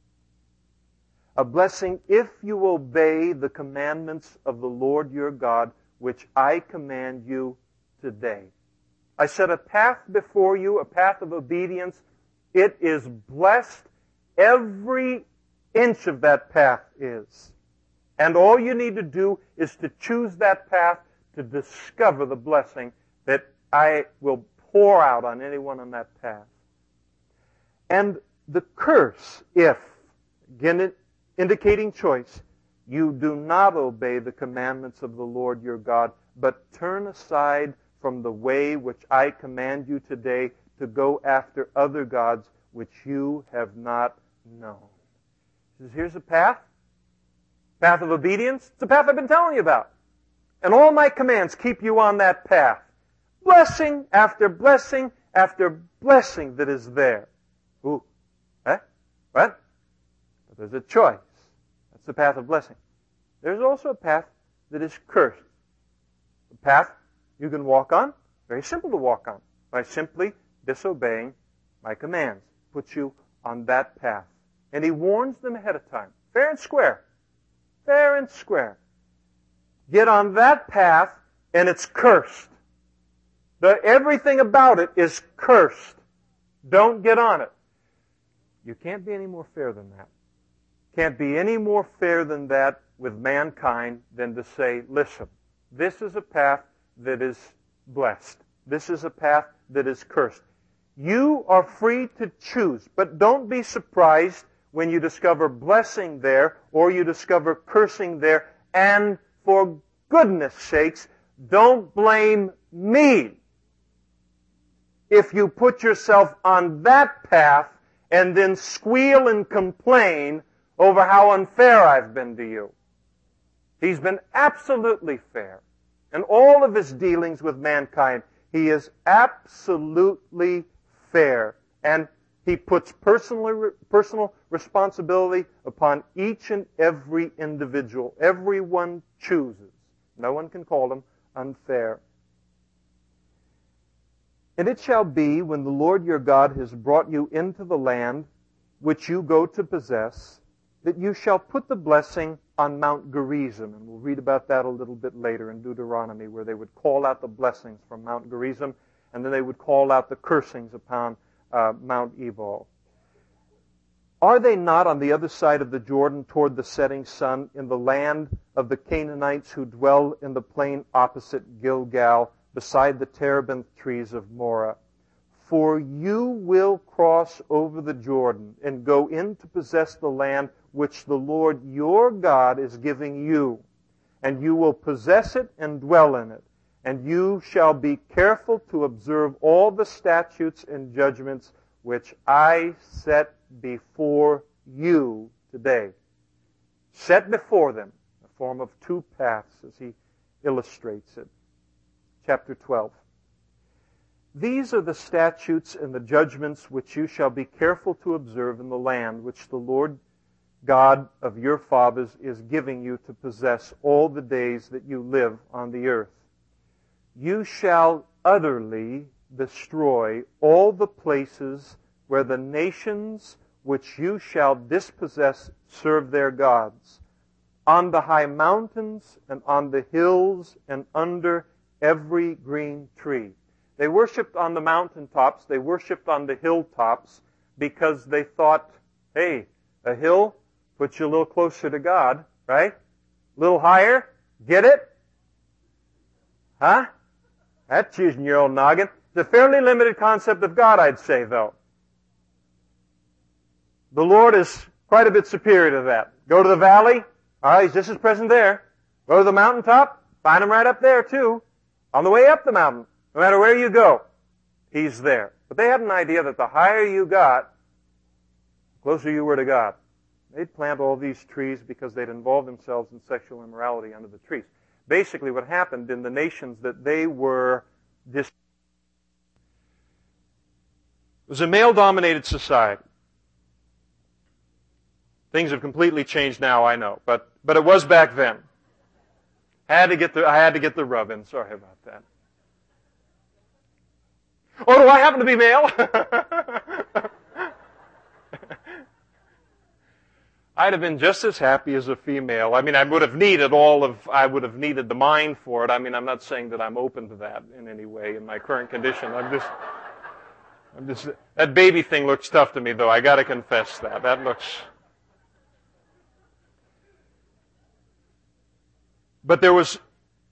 A blessing if you obey the commandments of the Lord your God, which I command you today. I set a path before you, a path of obedience. It is blessed. Every inch of that path is. And all you need to do is to choose that path to discover the blessing that I will pour out on anyone on that path. And the curse, if, again indicating choice, you do not obey the commandments of the Lord your God, but turn aside from the way which I command you today to go after other gods which you have not known. He says, here's a path. Path of obedience. It's the path I've been telling you about. And all my commands keep you on that path. Blessing after blessing after blessing that is there. Ooh. Eh? What? But there's a choice. That's the path of blessing. There's also a path that is cursed. A path you can walk on. Very simple to walk on. By simply disobeying my commands. Puts you on that path. And he warns them ahead of time. Fair and square. Fair and square. Get on that path and it's cursed. The, everything about it is cursed. Don't get on it. You can't be any more fair than that. Can't be any more fair than that with mankind than to say, listen, this is a path that is blessed. This is a path that is cursed. You are free to choose, but don't be surprised when you discover blessing there or you discover cursing there. And for goodness sakes, don't blame me if you put yourself on that path and then squeal and complain over how unfair I've been to you. He's been absolutely fair. In all of his dealings with mankind, he is absolutely fair. And he puts personal, personal responsibility upon each and every individual. Everyone chooses. No one can call him unfair. And it shall be, when the Lord your God has brought you into the land which you go to possess, that you shall put the blessing on Mount Gerizim. And we'll read about that a little bit later in Deuteronomy, where they would call out the blessings from Mount Gerizim, and then they would call out the cursings upon uh, Mount Ebal. Are they not on the other side of the Jordan toward the setting sun, in the land of the Canaanites who dwell in the plain opposite Gilgal, beside the terebinth trees of Moreh? For you will cross over the Jordan and go in to possess the land which the Lord your God is giving you. And you will possess it and dwell in it. And you shall be careful to observe all the statutes and judgments which I set before you today. Set before them, in the form of two paths, as he illustrates it. Chapter twelve. These are the statutes and the judgments which you shall be careful to observe in the land which the Lord God of your fathers is giving you to possess all the days that you live on the earth. You shall utterly destroy all the places where the nations which you shall dispossess serve their gods, on the high mountains and on the hills and under every green tree. They worshipped on the mountaintops, they worshipped on the hilltops, because they thought, hey, a hill puts you a little closer to God, right? A little higher, get it? Huh? That's using your old noggin. It's a fairly limited concept of God, I'd say, though. The Lord is quite a bit superior to that. Go to the valley, all right, He's just as present there. Go to the mountaintop, find Him right up there, too. On the way up the mountain, no matter where you go, He's there. But they had an idea that the higher you got, the closer you were to God. They'd plant all these trees because they'd involved themselves in sexual immorality under the trees. Basically what happened in the nations that they were dis- it was a male-dominated society. Things have completely changed now, I know, but but it was back then. Had to get the I had to get the rub in. Sorry about that. Oh, do I happen to be male? I'd have been just as happy as a female. I mean, I would have needed all of, I would have needed the mind for it. I mean, I'm not saying that I'm open to that in any way in my current condition. I'm just, I'm just, that baby thing looks tough to me though. I gotta confess that. That looks, but there was,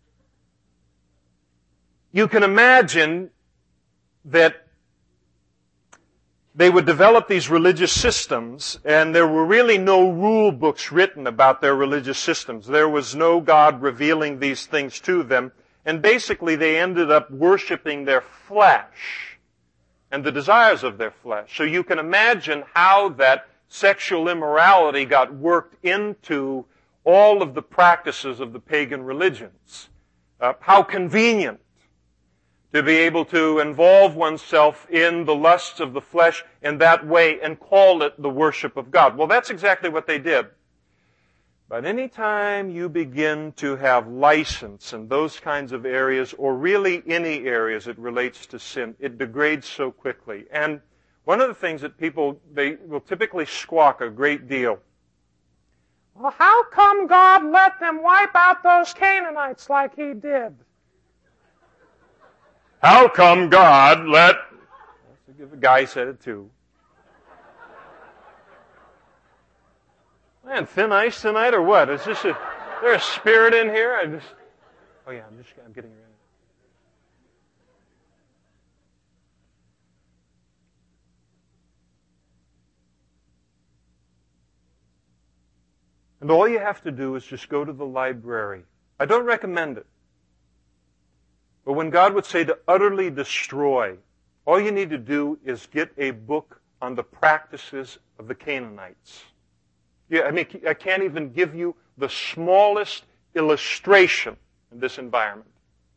you can imagine that they would develop these religious systems, and there were really no rule books written about their religious systems. There was no God revealing these things to them, and basically they ended up worshiping their flesh and the desires of their flesh. So you can imagine how that sexual immorality got worked into all of the practices of the pagan religions. Uh, how convenient to be able to involve oneself in the lusts of the flesh in that way and call it the worship of God. Well, that's exactly what they did. But anytime you begin to have license in those kinds of areas, or really any areas it relates to sin, it degrades so quickly. And one of the things that people, they will typically squawk a great deal. Well, how come God let them wipe out those Canaanites like He did? How come God let... The guy said it too. Man, thin ice tonight or what? Is this a, there a spirit in here? I just, oh yeah, I'm just, I'm getting ready. And all you have to do is just go to the library. I don't recommend it. But when God would say to utterly destroy, all you need to do is get a book on the practices of the Canaanites. Yeah, I mean, I can't even give you the smallest illustration in this environment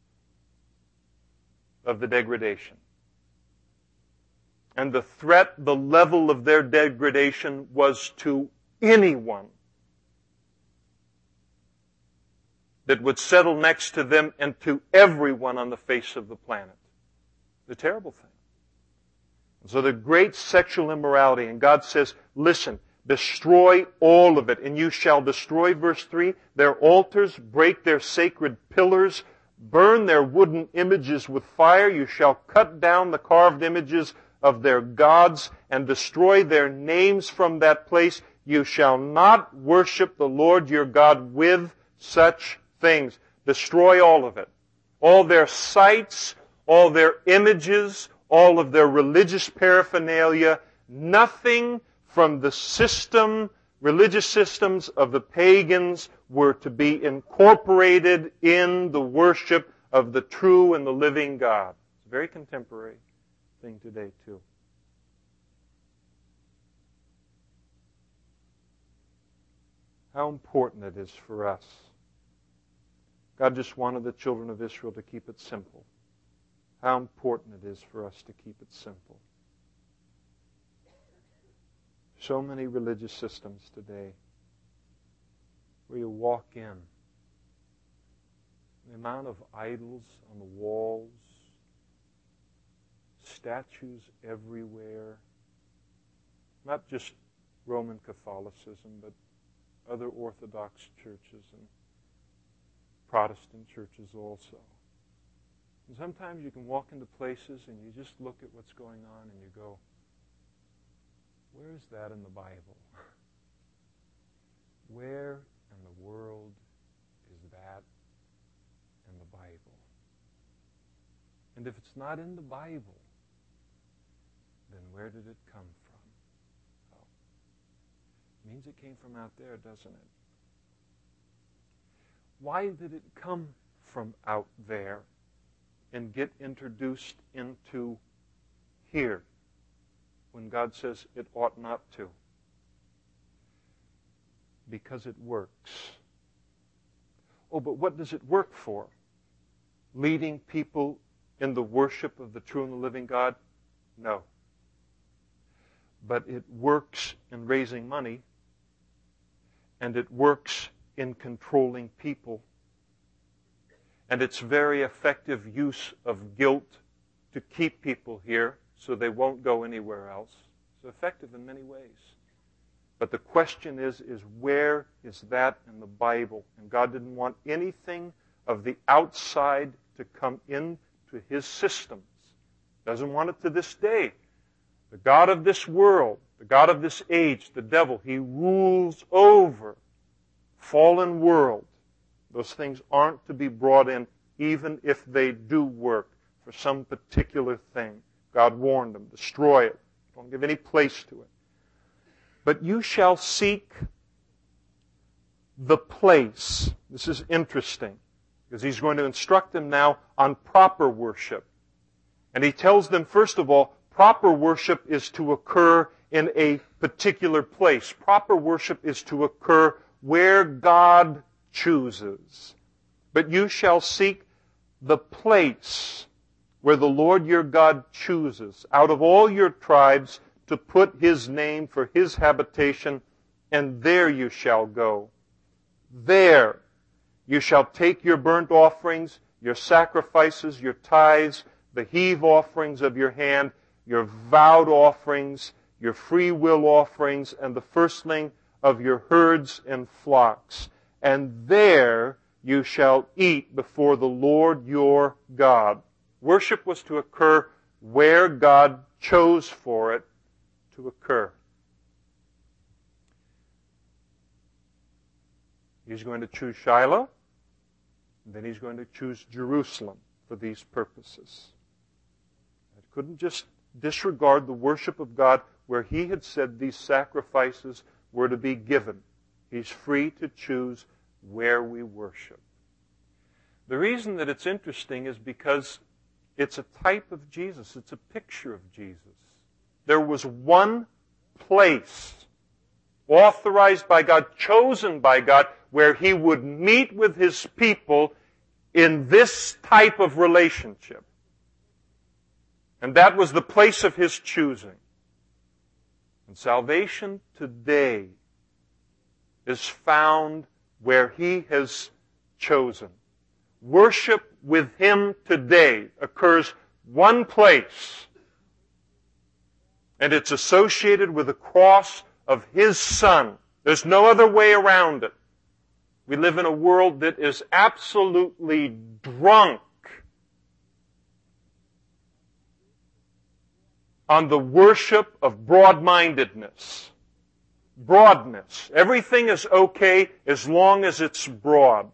of the degradation. And the threat, the level of their degradation was to anyone that would settle next to them and to everyone on the face of the planet. It's a terrible thing. And so the great sexual immorality, and God says, listen, destroy all of it, and you shall destroy, verse three, their altars, break their sacred pillars, burn their wooden images with fire. You shall cut down the carved images of their gods and destroy their names from that place. You shall not worship the Lord your God with such things. Destroy all of it. All their sites, all their images, all of their religious paraphernalia, nothing from the system, religious systems of the pagans were to be incorporated in the worship of the true and the living God. It's a very contemporary thing today, too. How important it is for us. God just wanted the children of Israel to keep it simple. How important it is for us to keep it simple. So many religious systems today where you walk in, the amount of idols on the walls, statues everywhere, not just Roman Catholicism, but other Orthodox churches and Protestant churches also. And sometimes you can walk into places and you just look at what's going on and you go, where is that in the Bible? Where in the world is that in the Bible? And if it's not in the Bible, then where did it come from? Oh, it means it came from out there, doesn't it? Why did it come from out there and get introduced into here when God says it ought not to? Because it works. Oh, but what does it work for? Leading people in the worship of the true and the living God? No. But it works in raising money, and it works in controlling people. And it's very effective use of guilt to keep people here so they won't go anywhere else. It's effective in many ways. But the question is, is where is that in the Bible? And God didn't want anything of the outside to come into His systems. Doesn't want it to this day. The God of this world, the God of this age, the devil, he rules over fallen world. Those things aren't to be brought in, even if they do work for some particular thing. God warned them, destroy it. Don't give any place to it. But you shall seek the place. This is interesting, because he's going to instruct them now on proper worship. And he tells them, first of all, proper worship is to occur in a particular place. Proper worship is to occur where God chooses. But you shall seek the place where the Lord your God chooses out of all your tribes to put His name for His habitation, and there you shall go. There you shall take your burnt offerings, your sacrifices, your tithes, the heave offerings of your hand, your vowed offerings, your free will offerings, and the firstling of your herds and flocks. And there you shall eat before the Lord your God. Worship was to occur where God chose for it to occur. He's going to choose Shiloh, and then he's going to choose Jerusalem for these purposes. I couldn't just disregard the worship of God where he had said these sacrifices were to be given. He's free to choose where we worship. The reason that it's interesting is because it's a type of Jesus. It's a picture of Jesus. There was one place authorized by God, chosen by God, where he would meet with his people in this type of relationship. And that was the place of his choosing. And salvation today is found where he has chosen. Worship with him today occurs one place, and it's associated with the cross of his Son. There's no other way around it. We live in a world that is absolutely drunk on the worship of broad-mindedness. Broadness. Everything is okay as long as it's broad.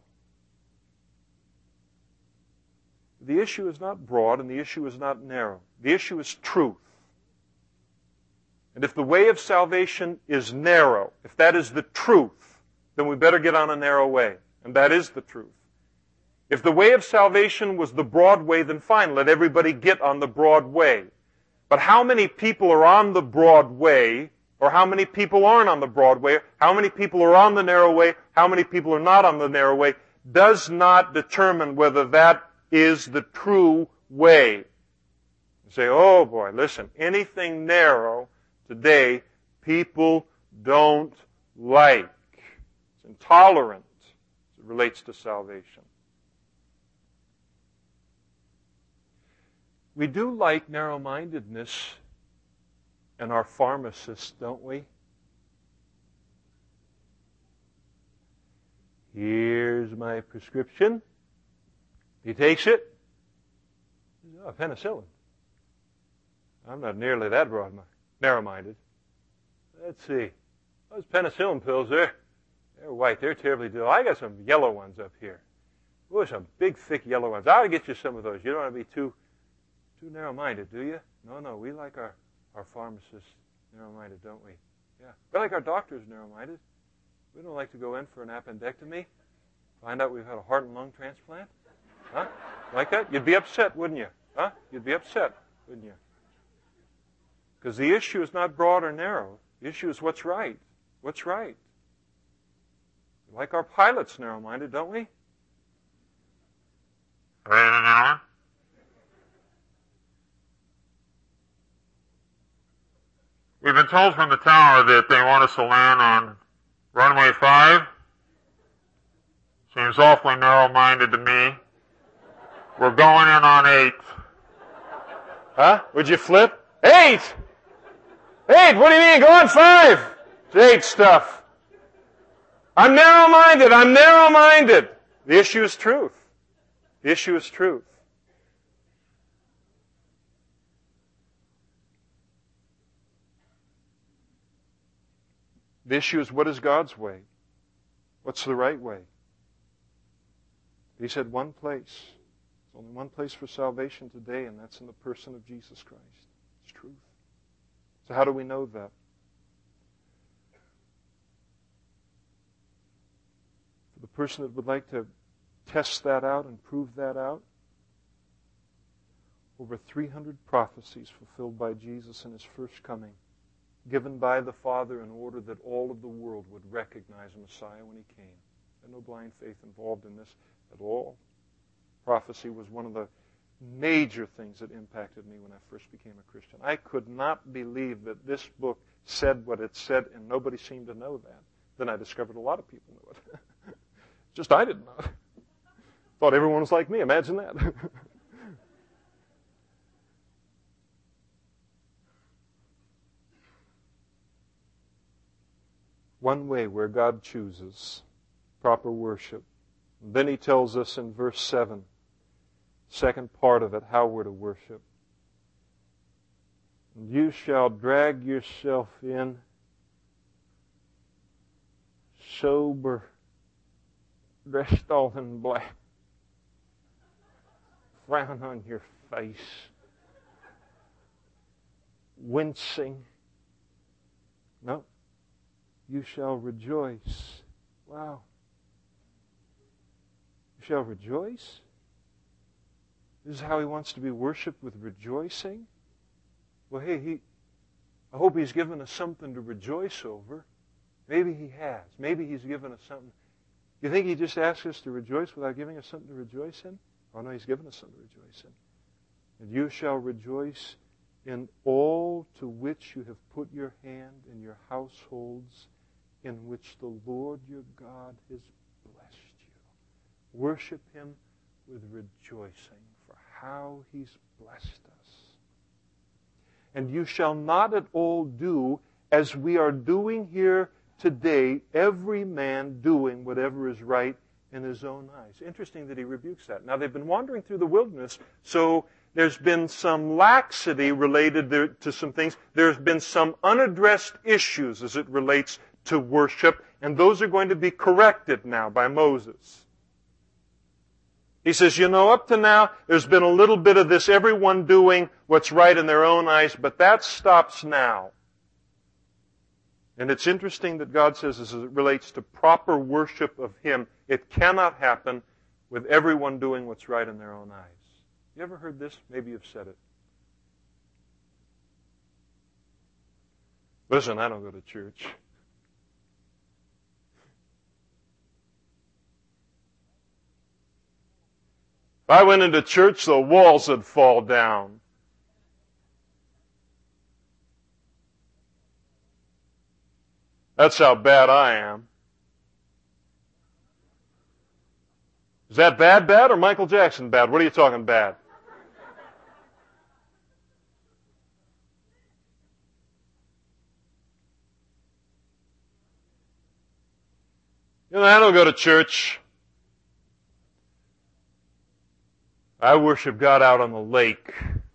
The issue is not broad and the issue is not narrow. The issue is truth. And if the way of salvation is narrow, if that is the truth, then we better get on a narrow way. And that is the truth. If the way of salvation was the broad way, then fine, let everybody get on the broad way. But how many people are on the broad way, or how many people aren't on the broad way, how many people are on the narrow way, how many people are not on the narrow way, does not determine whether that is the true way. You say, oh boy, listen, anything narrow today, people don't like. It's intolerant as it relates to salvation. We do like narrow-mindedness in our pharmacists, don't we? Here's my prescription. He takes it. Oh, penicillin. I'm not nearly that broad, narrow-minded. Let's see. Those penicillin pills, they're, they're white. They're terribly dull. I got some yellow ones up here. Oh, some big, thick yellow ones. I'll get you some of those. You don't want to be too too narrow-minded, do you? No, no. We like our, our pharmacists narrow-minded, don't we? Yeah. We like our doctors narrow-minded. We don't like to go in for an appendectomy, find out we've had a heart and lung transplant. Huh? Like that? You'd be upset, wouldn't you? Huh? You'd be upset, wouldn't you? Because the issue is not broad or narrow. The issue is what's right. What's right? We like our pilots narrow-minded, don't we? We've been told from the tower that they want us to land on runway five. Seems awfully narrow-minded to me. We're going in on eight. Huh? Would you flip? Eight! Eight! What do you mean? Go on five! It's eight stuff. I'm narrow-minded. I'm narrow-minded. The issue is truth. The issue is truth. The issue is, what is God's way? What's the right way? He said one place. There's only one place for salvation today, and that's in the person of Jesus Christ. It's truth. So how do we know that? For the person that would like to test that out and prove that out, over three hundred prophecies fulfilled by Jesus in his first coming, given by the Father in order that all of the world would recognize the Messiah when he came. There's no blind faith involved in this at all. Prophecy was one of the major things that impacted me when I first became a Christian. I could not believe that this book said what it said and nobody seemed to know that. Then I discovered a lot of people knew it. Just I didn't know. Thought everyone was like me. Imagine that. One way where God chooses proper worship. And then he tells us in verse seven, second part of it, how we're to worship. And you shall drag yourself in sober, dressed all in black, frown on your face, wincing. No. You shall rejoice. Wow. You shall rejoice? This is how he wants to be worshipped, with rejoicing? Well, hey, he, I hope he's given us something to rejoice over. Maybe he has. Maybe he's given us something. You think he just asks us to rejoice without giving us something to rejoice in? Oh, no, he's given us something to rejoice in. And you shall rejoice in all to which you have put your hand, in your households, in which the Lord your God has blessed you. Worship him with rejoicing for how he's blessed us. And you shall not at all do as we are doing here today, every man doing whatever is right in his own eyes. Interesting that he rebukes that. Now, they've been wandering through the wilderness, so there's been some laxity related there to some things. There's been some unaddressed issues as it relates to worship, and those are going to be corrected now by Moses. He says, you know, up to now, there's been a little bit of this, everyone doing what's right in their own eyes, but that stops now. And it's interesting that God says, as it relates to proper worship of him, it cannot happen with everyone doing what's right in their own eyes. You ever heard this? Maybe you've said it. Listen, I don't go to church. If I went into church, the walls would fall down. That's how bad I am. Is that bad bad or Michael Jackson bad? What are you talking bad? You know, I don't go to church. I worship God out on the lake.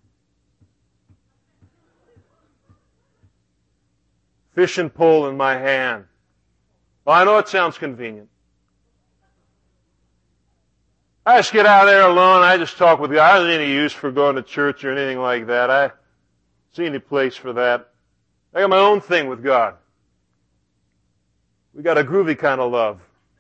Fishing pole in my hand. Well, I know it sounds convenient. I just get out there alone. I just talk with God. I don't need any use for going to church or anything like that. I don't see any place for that. I got my own thing with God. We got a groovy kind of love.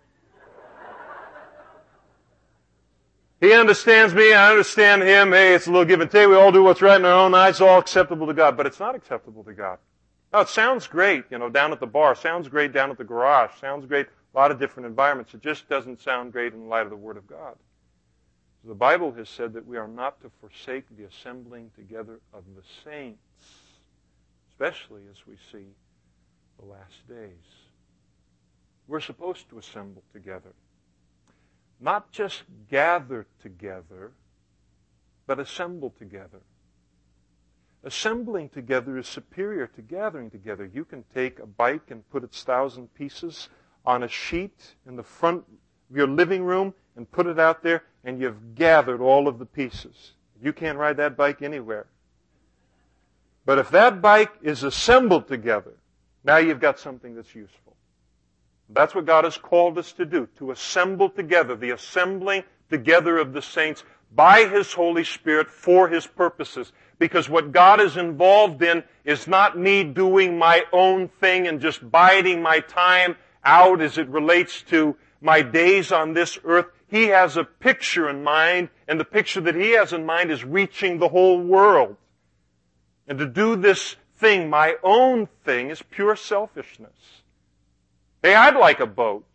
He understands me, I understand him. Hey, it's a little give and take. We all do what's right in our own eyes. It's all acceptable to God. But it's not acceptable to God. Now, it sounds great, you know, down at the bar. Sounds great down at the garage. Sounds great a lot of different environments. It just doesn't sound great in the light of the Word of God. The Bible has said that we are not to forsake the assembling together of the saints, especially as we see the last days. We're supposed to assemble together. Not just gather together, but assemble together. Assembling together is superior to gathering together. You can take a bike and put its thousand pieces on a sheet in the front of your living room and put it out there, and you've gathered all of the pieces. You can't ride that bike anywhere. But if that bike is assembled together, now you've got something that's useful. That's what God has called us to do, to assemble together, the assembling together of the saints by His Holy Spirit for His purposes. Because what God is involved in is not me doing my own thing and just biding my time out as it relates to my days on this earth. He has a picture in mind, and the picture that He has in mind is reaching the whole world. And to do this thing, my own thing, is pure selfishness. Hey, I'd like a boat.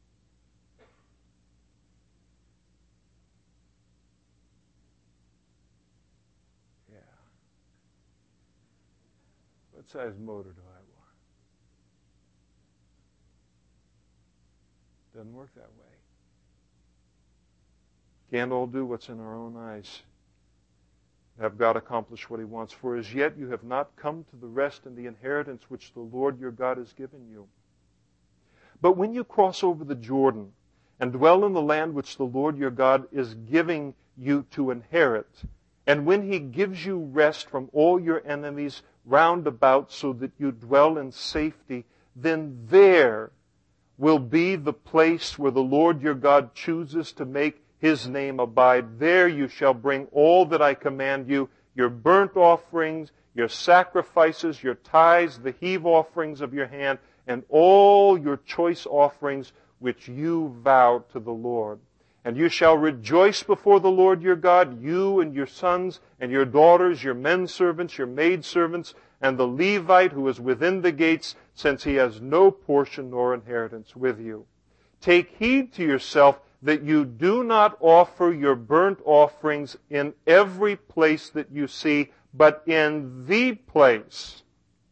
Yeah. What size motor do I want? Doesn't work that way. Can't all do what's in our own eyes. Have God accomplish what He wants? For as yet you have not come to the rest and the inheritance which the Lord your God has given you. But when you cross over the Jordan and dwell in the land which the Lord your God is giving you to inherit, and when He gives you rest from all your enemies round about so that you dwell in safety, then there will be the place where the Lord your God chooses to make His name abide. There you shall bring all that I command you, your burnt offerings, your sacrifices, your tithes, the heave offerings of your hand, and all your choice offerings which you vow to the Lord. And you shall rejoice before the Lord your God, you and your sons and your daughters, your men servants, your maid servants, and the Levite who is within the gates, since he has no portion nor inheritance with you. Take heed to yourself that you do not offer your burnt offerings in every place that you see, but in the place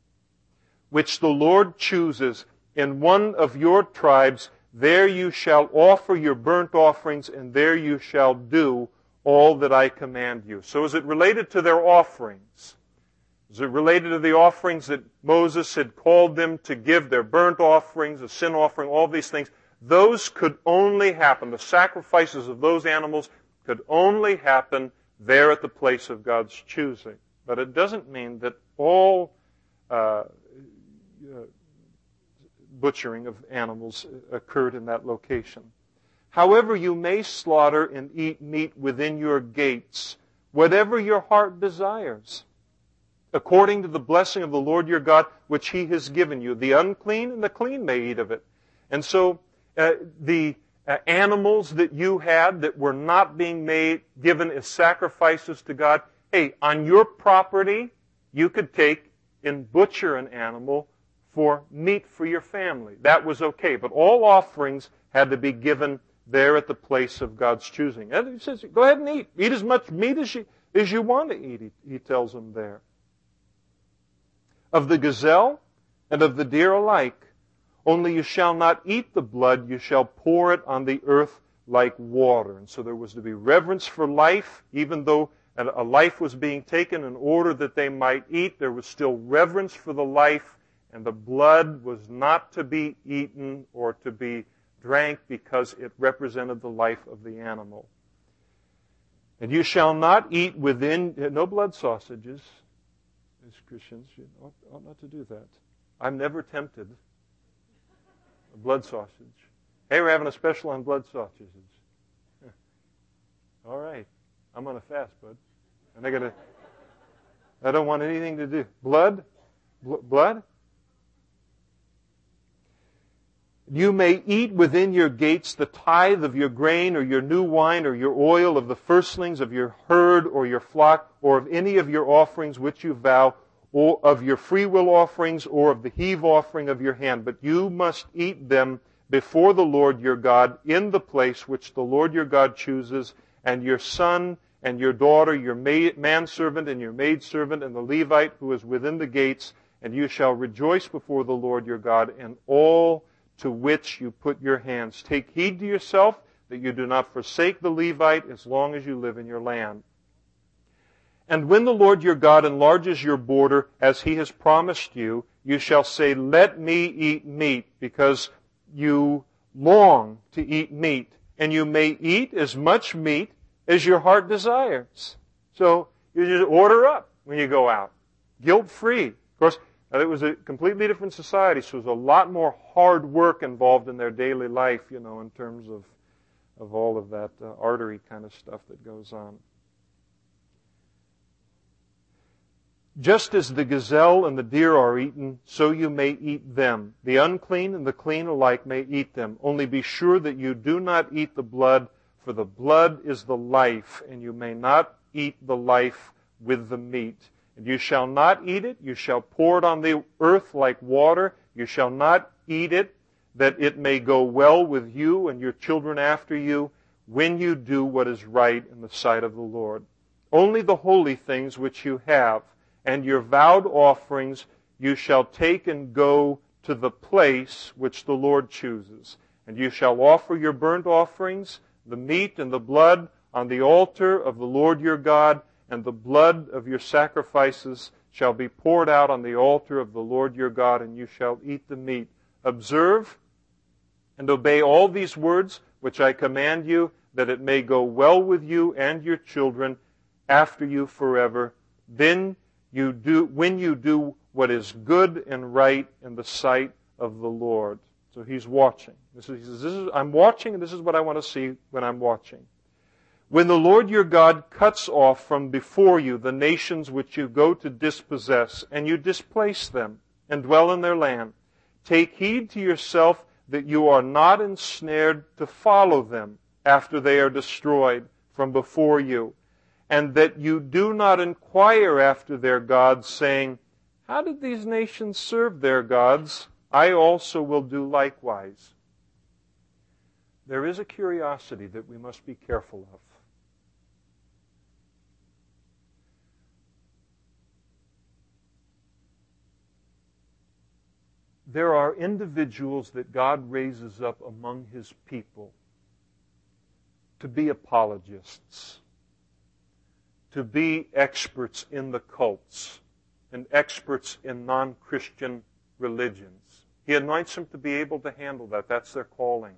which the Lord chooses in one of your tribes. There you shall offer your burnt offerings, and there you shall do all that I command you. So is it related to their offerings? Is it related to the offerings that Moses had called them to give, their burnt offerings, a sin offering, all these things? Those could only happen, the sacrifices of those animals could only happen there at the place of God's choosing. But it doesn't mean that all uh, uh, butchering of animals occurred in that location. However, you may slaughter and eat meat within your gates, whatever your heart desires, according to the blessing of the Lord your God, which He has given you. The unclean and the clean may eat of it. And so, uh, the uh, animals that you had that were not being made, given as sacrifices to God, hey, on your property, you could take and butcher an animal for meat for your family. That was okay. But all offerings had to be given there at the place of God's choosing. And He says, go ahead and eat. Eat as much meat as you, as you want to eat, he, he tells them there. Of the gazelle and of the deer alike, only you shall not eat the blood, you shall pour it on the earth like water. And so there was to be reverence for life, even though a life was being taken in order that they might eat, there was still reverence for the life, and the blood was not to be eaten or to be drank because it represented the life of the animal. And you shall not eat within, no blood sausages. As Christians, you ought, ought not to do that. I'm never tempted. A blood sausage. Hey, we're having a special on blood sausages. All right. I'm on a fast, bud. And I gotta, I don't want anything to do. Blood? Bl- blood? You may eat within your gates the tithe of your grain or your new wine or your oil, of the firstlings of your herd or your flock, or of any of your offerings which you vow, or of your freewill offerings, or of the heave offering of your hand. But you must eat them before the Lord your God in the place which the Lord your God chooses, and your son and your daughter, your manservant and your maidservant, and the Levite who is within the gates, and you shall rejoice before the Lord your God in all to which you put your hands. Take heed to yourself that you do not forsake the Levite as long as you live in your land. And when the Lord your God enlarges your border as He has promised you, you shall say, let me eat meat, because you long to eat meat. And you may eat as much meat as your heart desires. So you just order up when you go out. Guilt-free. Of course, it was a completely different society, so there's a lot more hard work involved in their daily life, you know, in terms of, of all of that uh, artery kind of stuff that goes on. Just as the gazelle and the deer are eaten, so you may eat them. The unclean and the clean alike may eat them. Only be sure that you do not eat the blood, for the blood is the life, and you may not eat the life with the meat. And you shall not eat it, you shall pour it on the earth like water. You shall not eat it, that it may go well with you and your children after you, when you do what is right in the sight of the Lord. Only the holy things which you have, and your vowed offerings, you shall take and go to the place which the Lord chooses. And you shall offer your burnt offerings, the meat and the blood, on the altar of the Lord your God, and the blood of your sacrifices shall be poured out on the altar of the Lord your God, and you shall eat the meat. Observe and obey all these words which I command you, that it may go well with you and your children after you forever. Then you do, when you do what is good and right in the sight of the Lord. So he's watching. This is, he says, this is, I'm watching, and this is what I want to see when I'm watching. When the Lord your God cuts off from before you the nations which you go to dispossess, and you displace them and dwell in their land, take heed to yourself that you are not ensnared to follow them after they are destroyed from before you, and that you do not inquire after their gods, saying, how did these nations serve their gods? I also will do likewise. There is a curiosity that we must be careful of. There are individuals that God raises up among His people to be apologists, to be experts in the cults and experts in non-Christian religions. He anoints them to be able to handle that. That's their calling.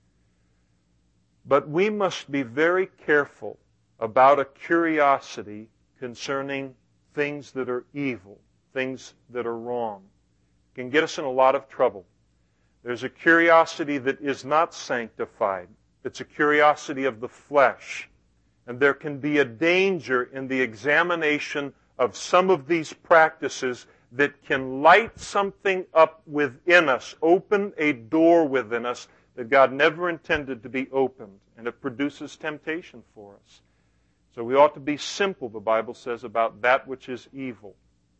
But we must be very careful about a curiosity concerning things that are evil, things that are wrong. It can get us in a lot of trouble. There's a curiosity that is not sanctified. It's a curiosity of the flesh. And there can be a danger in the examination of some of these practices that can light something up within us, open a door within us that God never intended to be opened. And it produces temptation for us. So we ought to be simple, the Bible says, about that which is evil.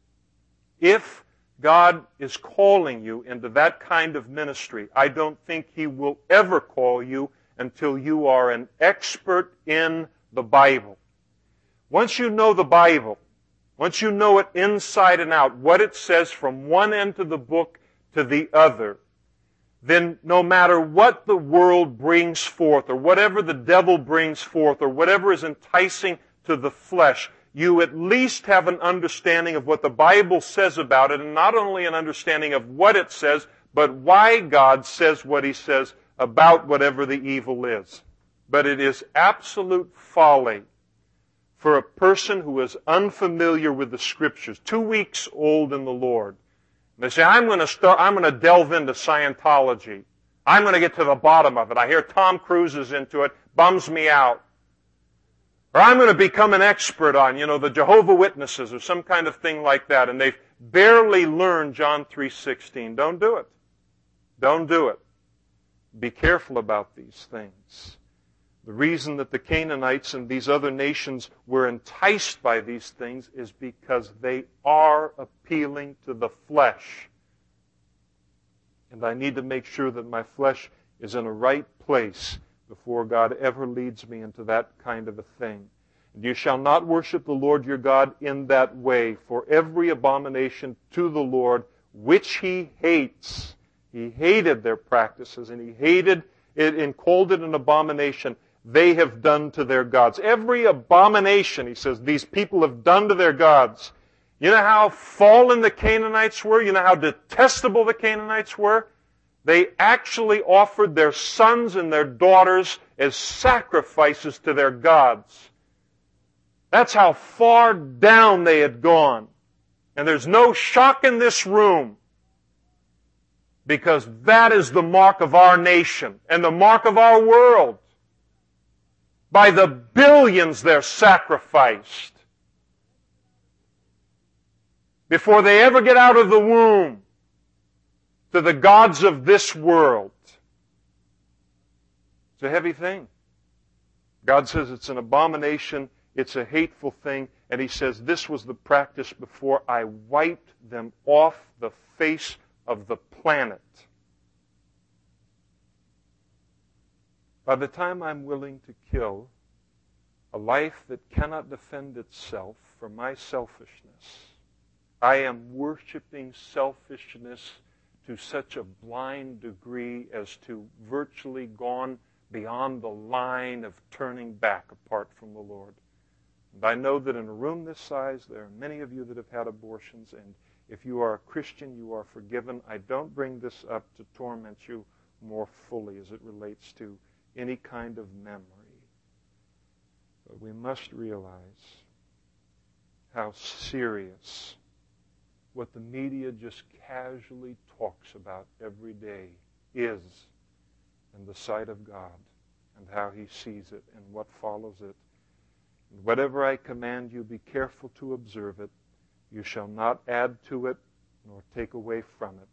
If God is calling you into that kind of ministry, I don't think He will ever call you until you are an expert in the Bible. Once you know the Bible, once you know it inside and out, what it says from one end of the book to the other, then no matter what the world brings forth, or whatever the devil brings forth, or whatever is enticing to the flesh, you at least have an understanding of what the Bible says about it, and not only an understanding of what it says, but why God says what He says about whatever the evil is. But it is absolute folly for a person who is unfamiliar with the Scriptures, two weeks old in the Lord. They say, I'm going to start, I'm going to delve into Scientology. I'm going to get to the bottom of it. I hear Tom Cruise is into it, bums me out. Or I'm going to become an expert on, you know, the Jehovah's Witnesses or some kind of thing like that. And they've barely learned John three sixteen. Don't do it. Don't do it. Be careful about these things. The reason that the Canaanites and these other nations were enticed by these things is because they are appealing to the flesh. And I need to make sure that my flesh is in a right place before God ever leads me into that kind of a thing. And you shall not worship the Lord your God in that way, for every abomination to the Lord which He hates. He hated their practices, and He hated it and called it an abomination. They have done to their gods. Every abomination, he says, these people have done to their gods. You know how fallen the Canaanites were? You know how detestable the Canaanites were? They actually offered their sons and their daughters as sacrifices to their gods. That's how far down they had gone. And there's no shock in this room, because that is the mark of our nation and the mark of our world. By the billions they're sacrificed before they ever get out of the womb to the gods of this world. It's a heavy thing. God says it's an abomination, it's a hateful thing, and He says this was the practice before I wiped them off the face of the planet. By the time I'm willing to kill a life that cannot defend itself for my selfishness, I am worshiping selfishness to such a blind degree as to virtually gone beyond the line of turning back apart from the Lord. And I know that in a room this size, there are many of you that have had abortions, and if you are a Christian, you are forgiven. I don't bring this up to torment you more fully as it relates to any kind of memory. But we must realize how serious what the media just casually talks about every day is in the sight of God, and how he sees it and what follows it. And whatever I command you, be careful to observe it. You shall not add to it nor take away from it.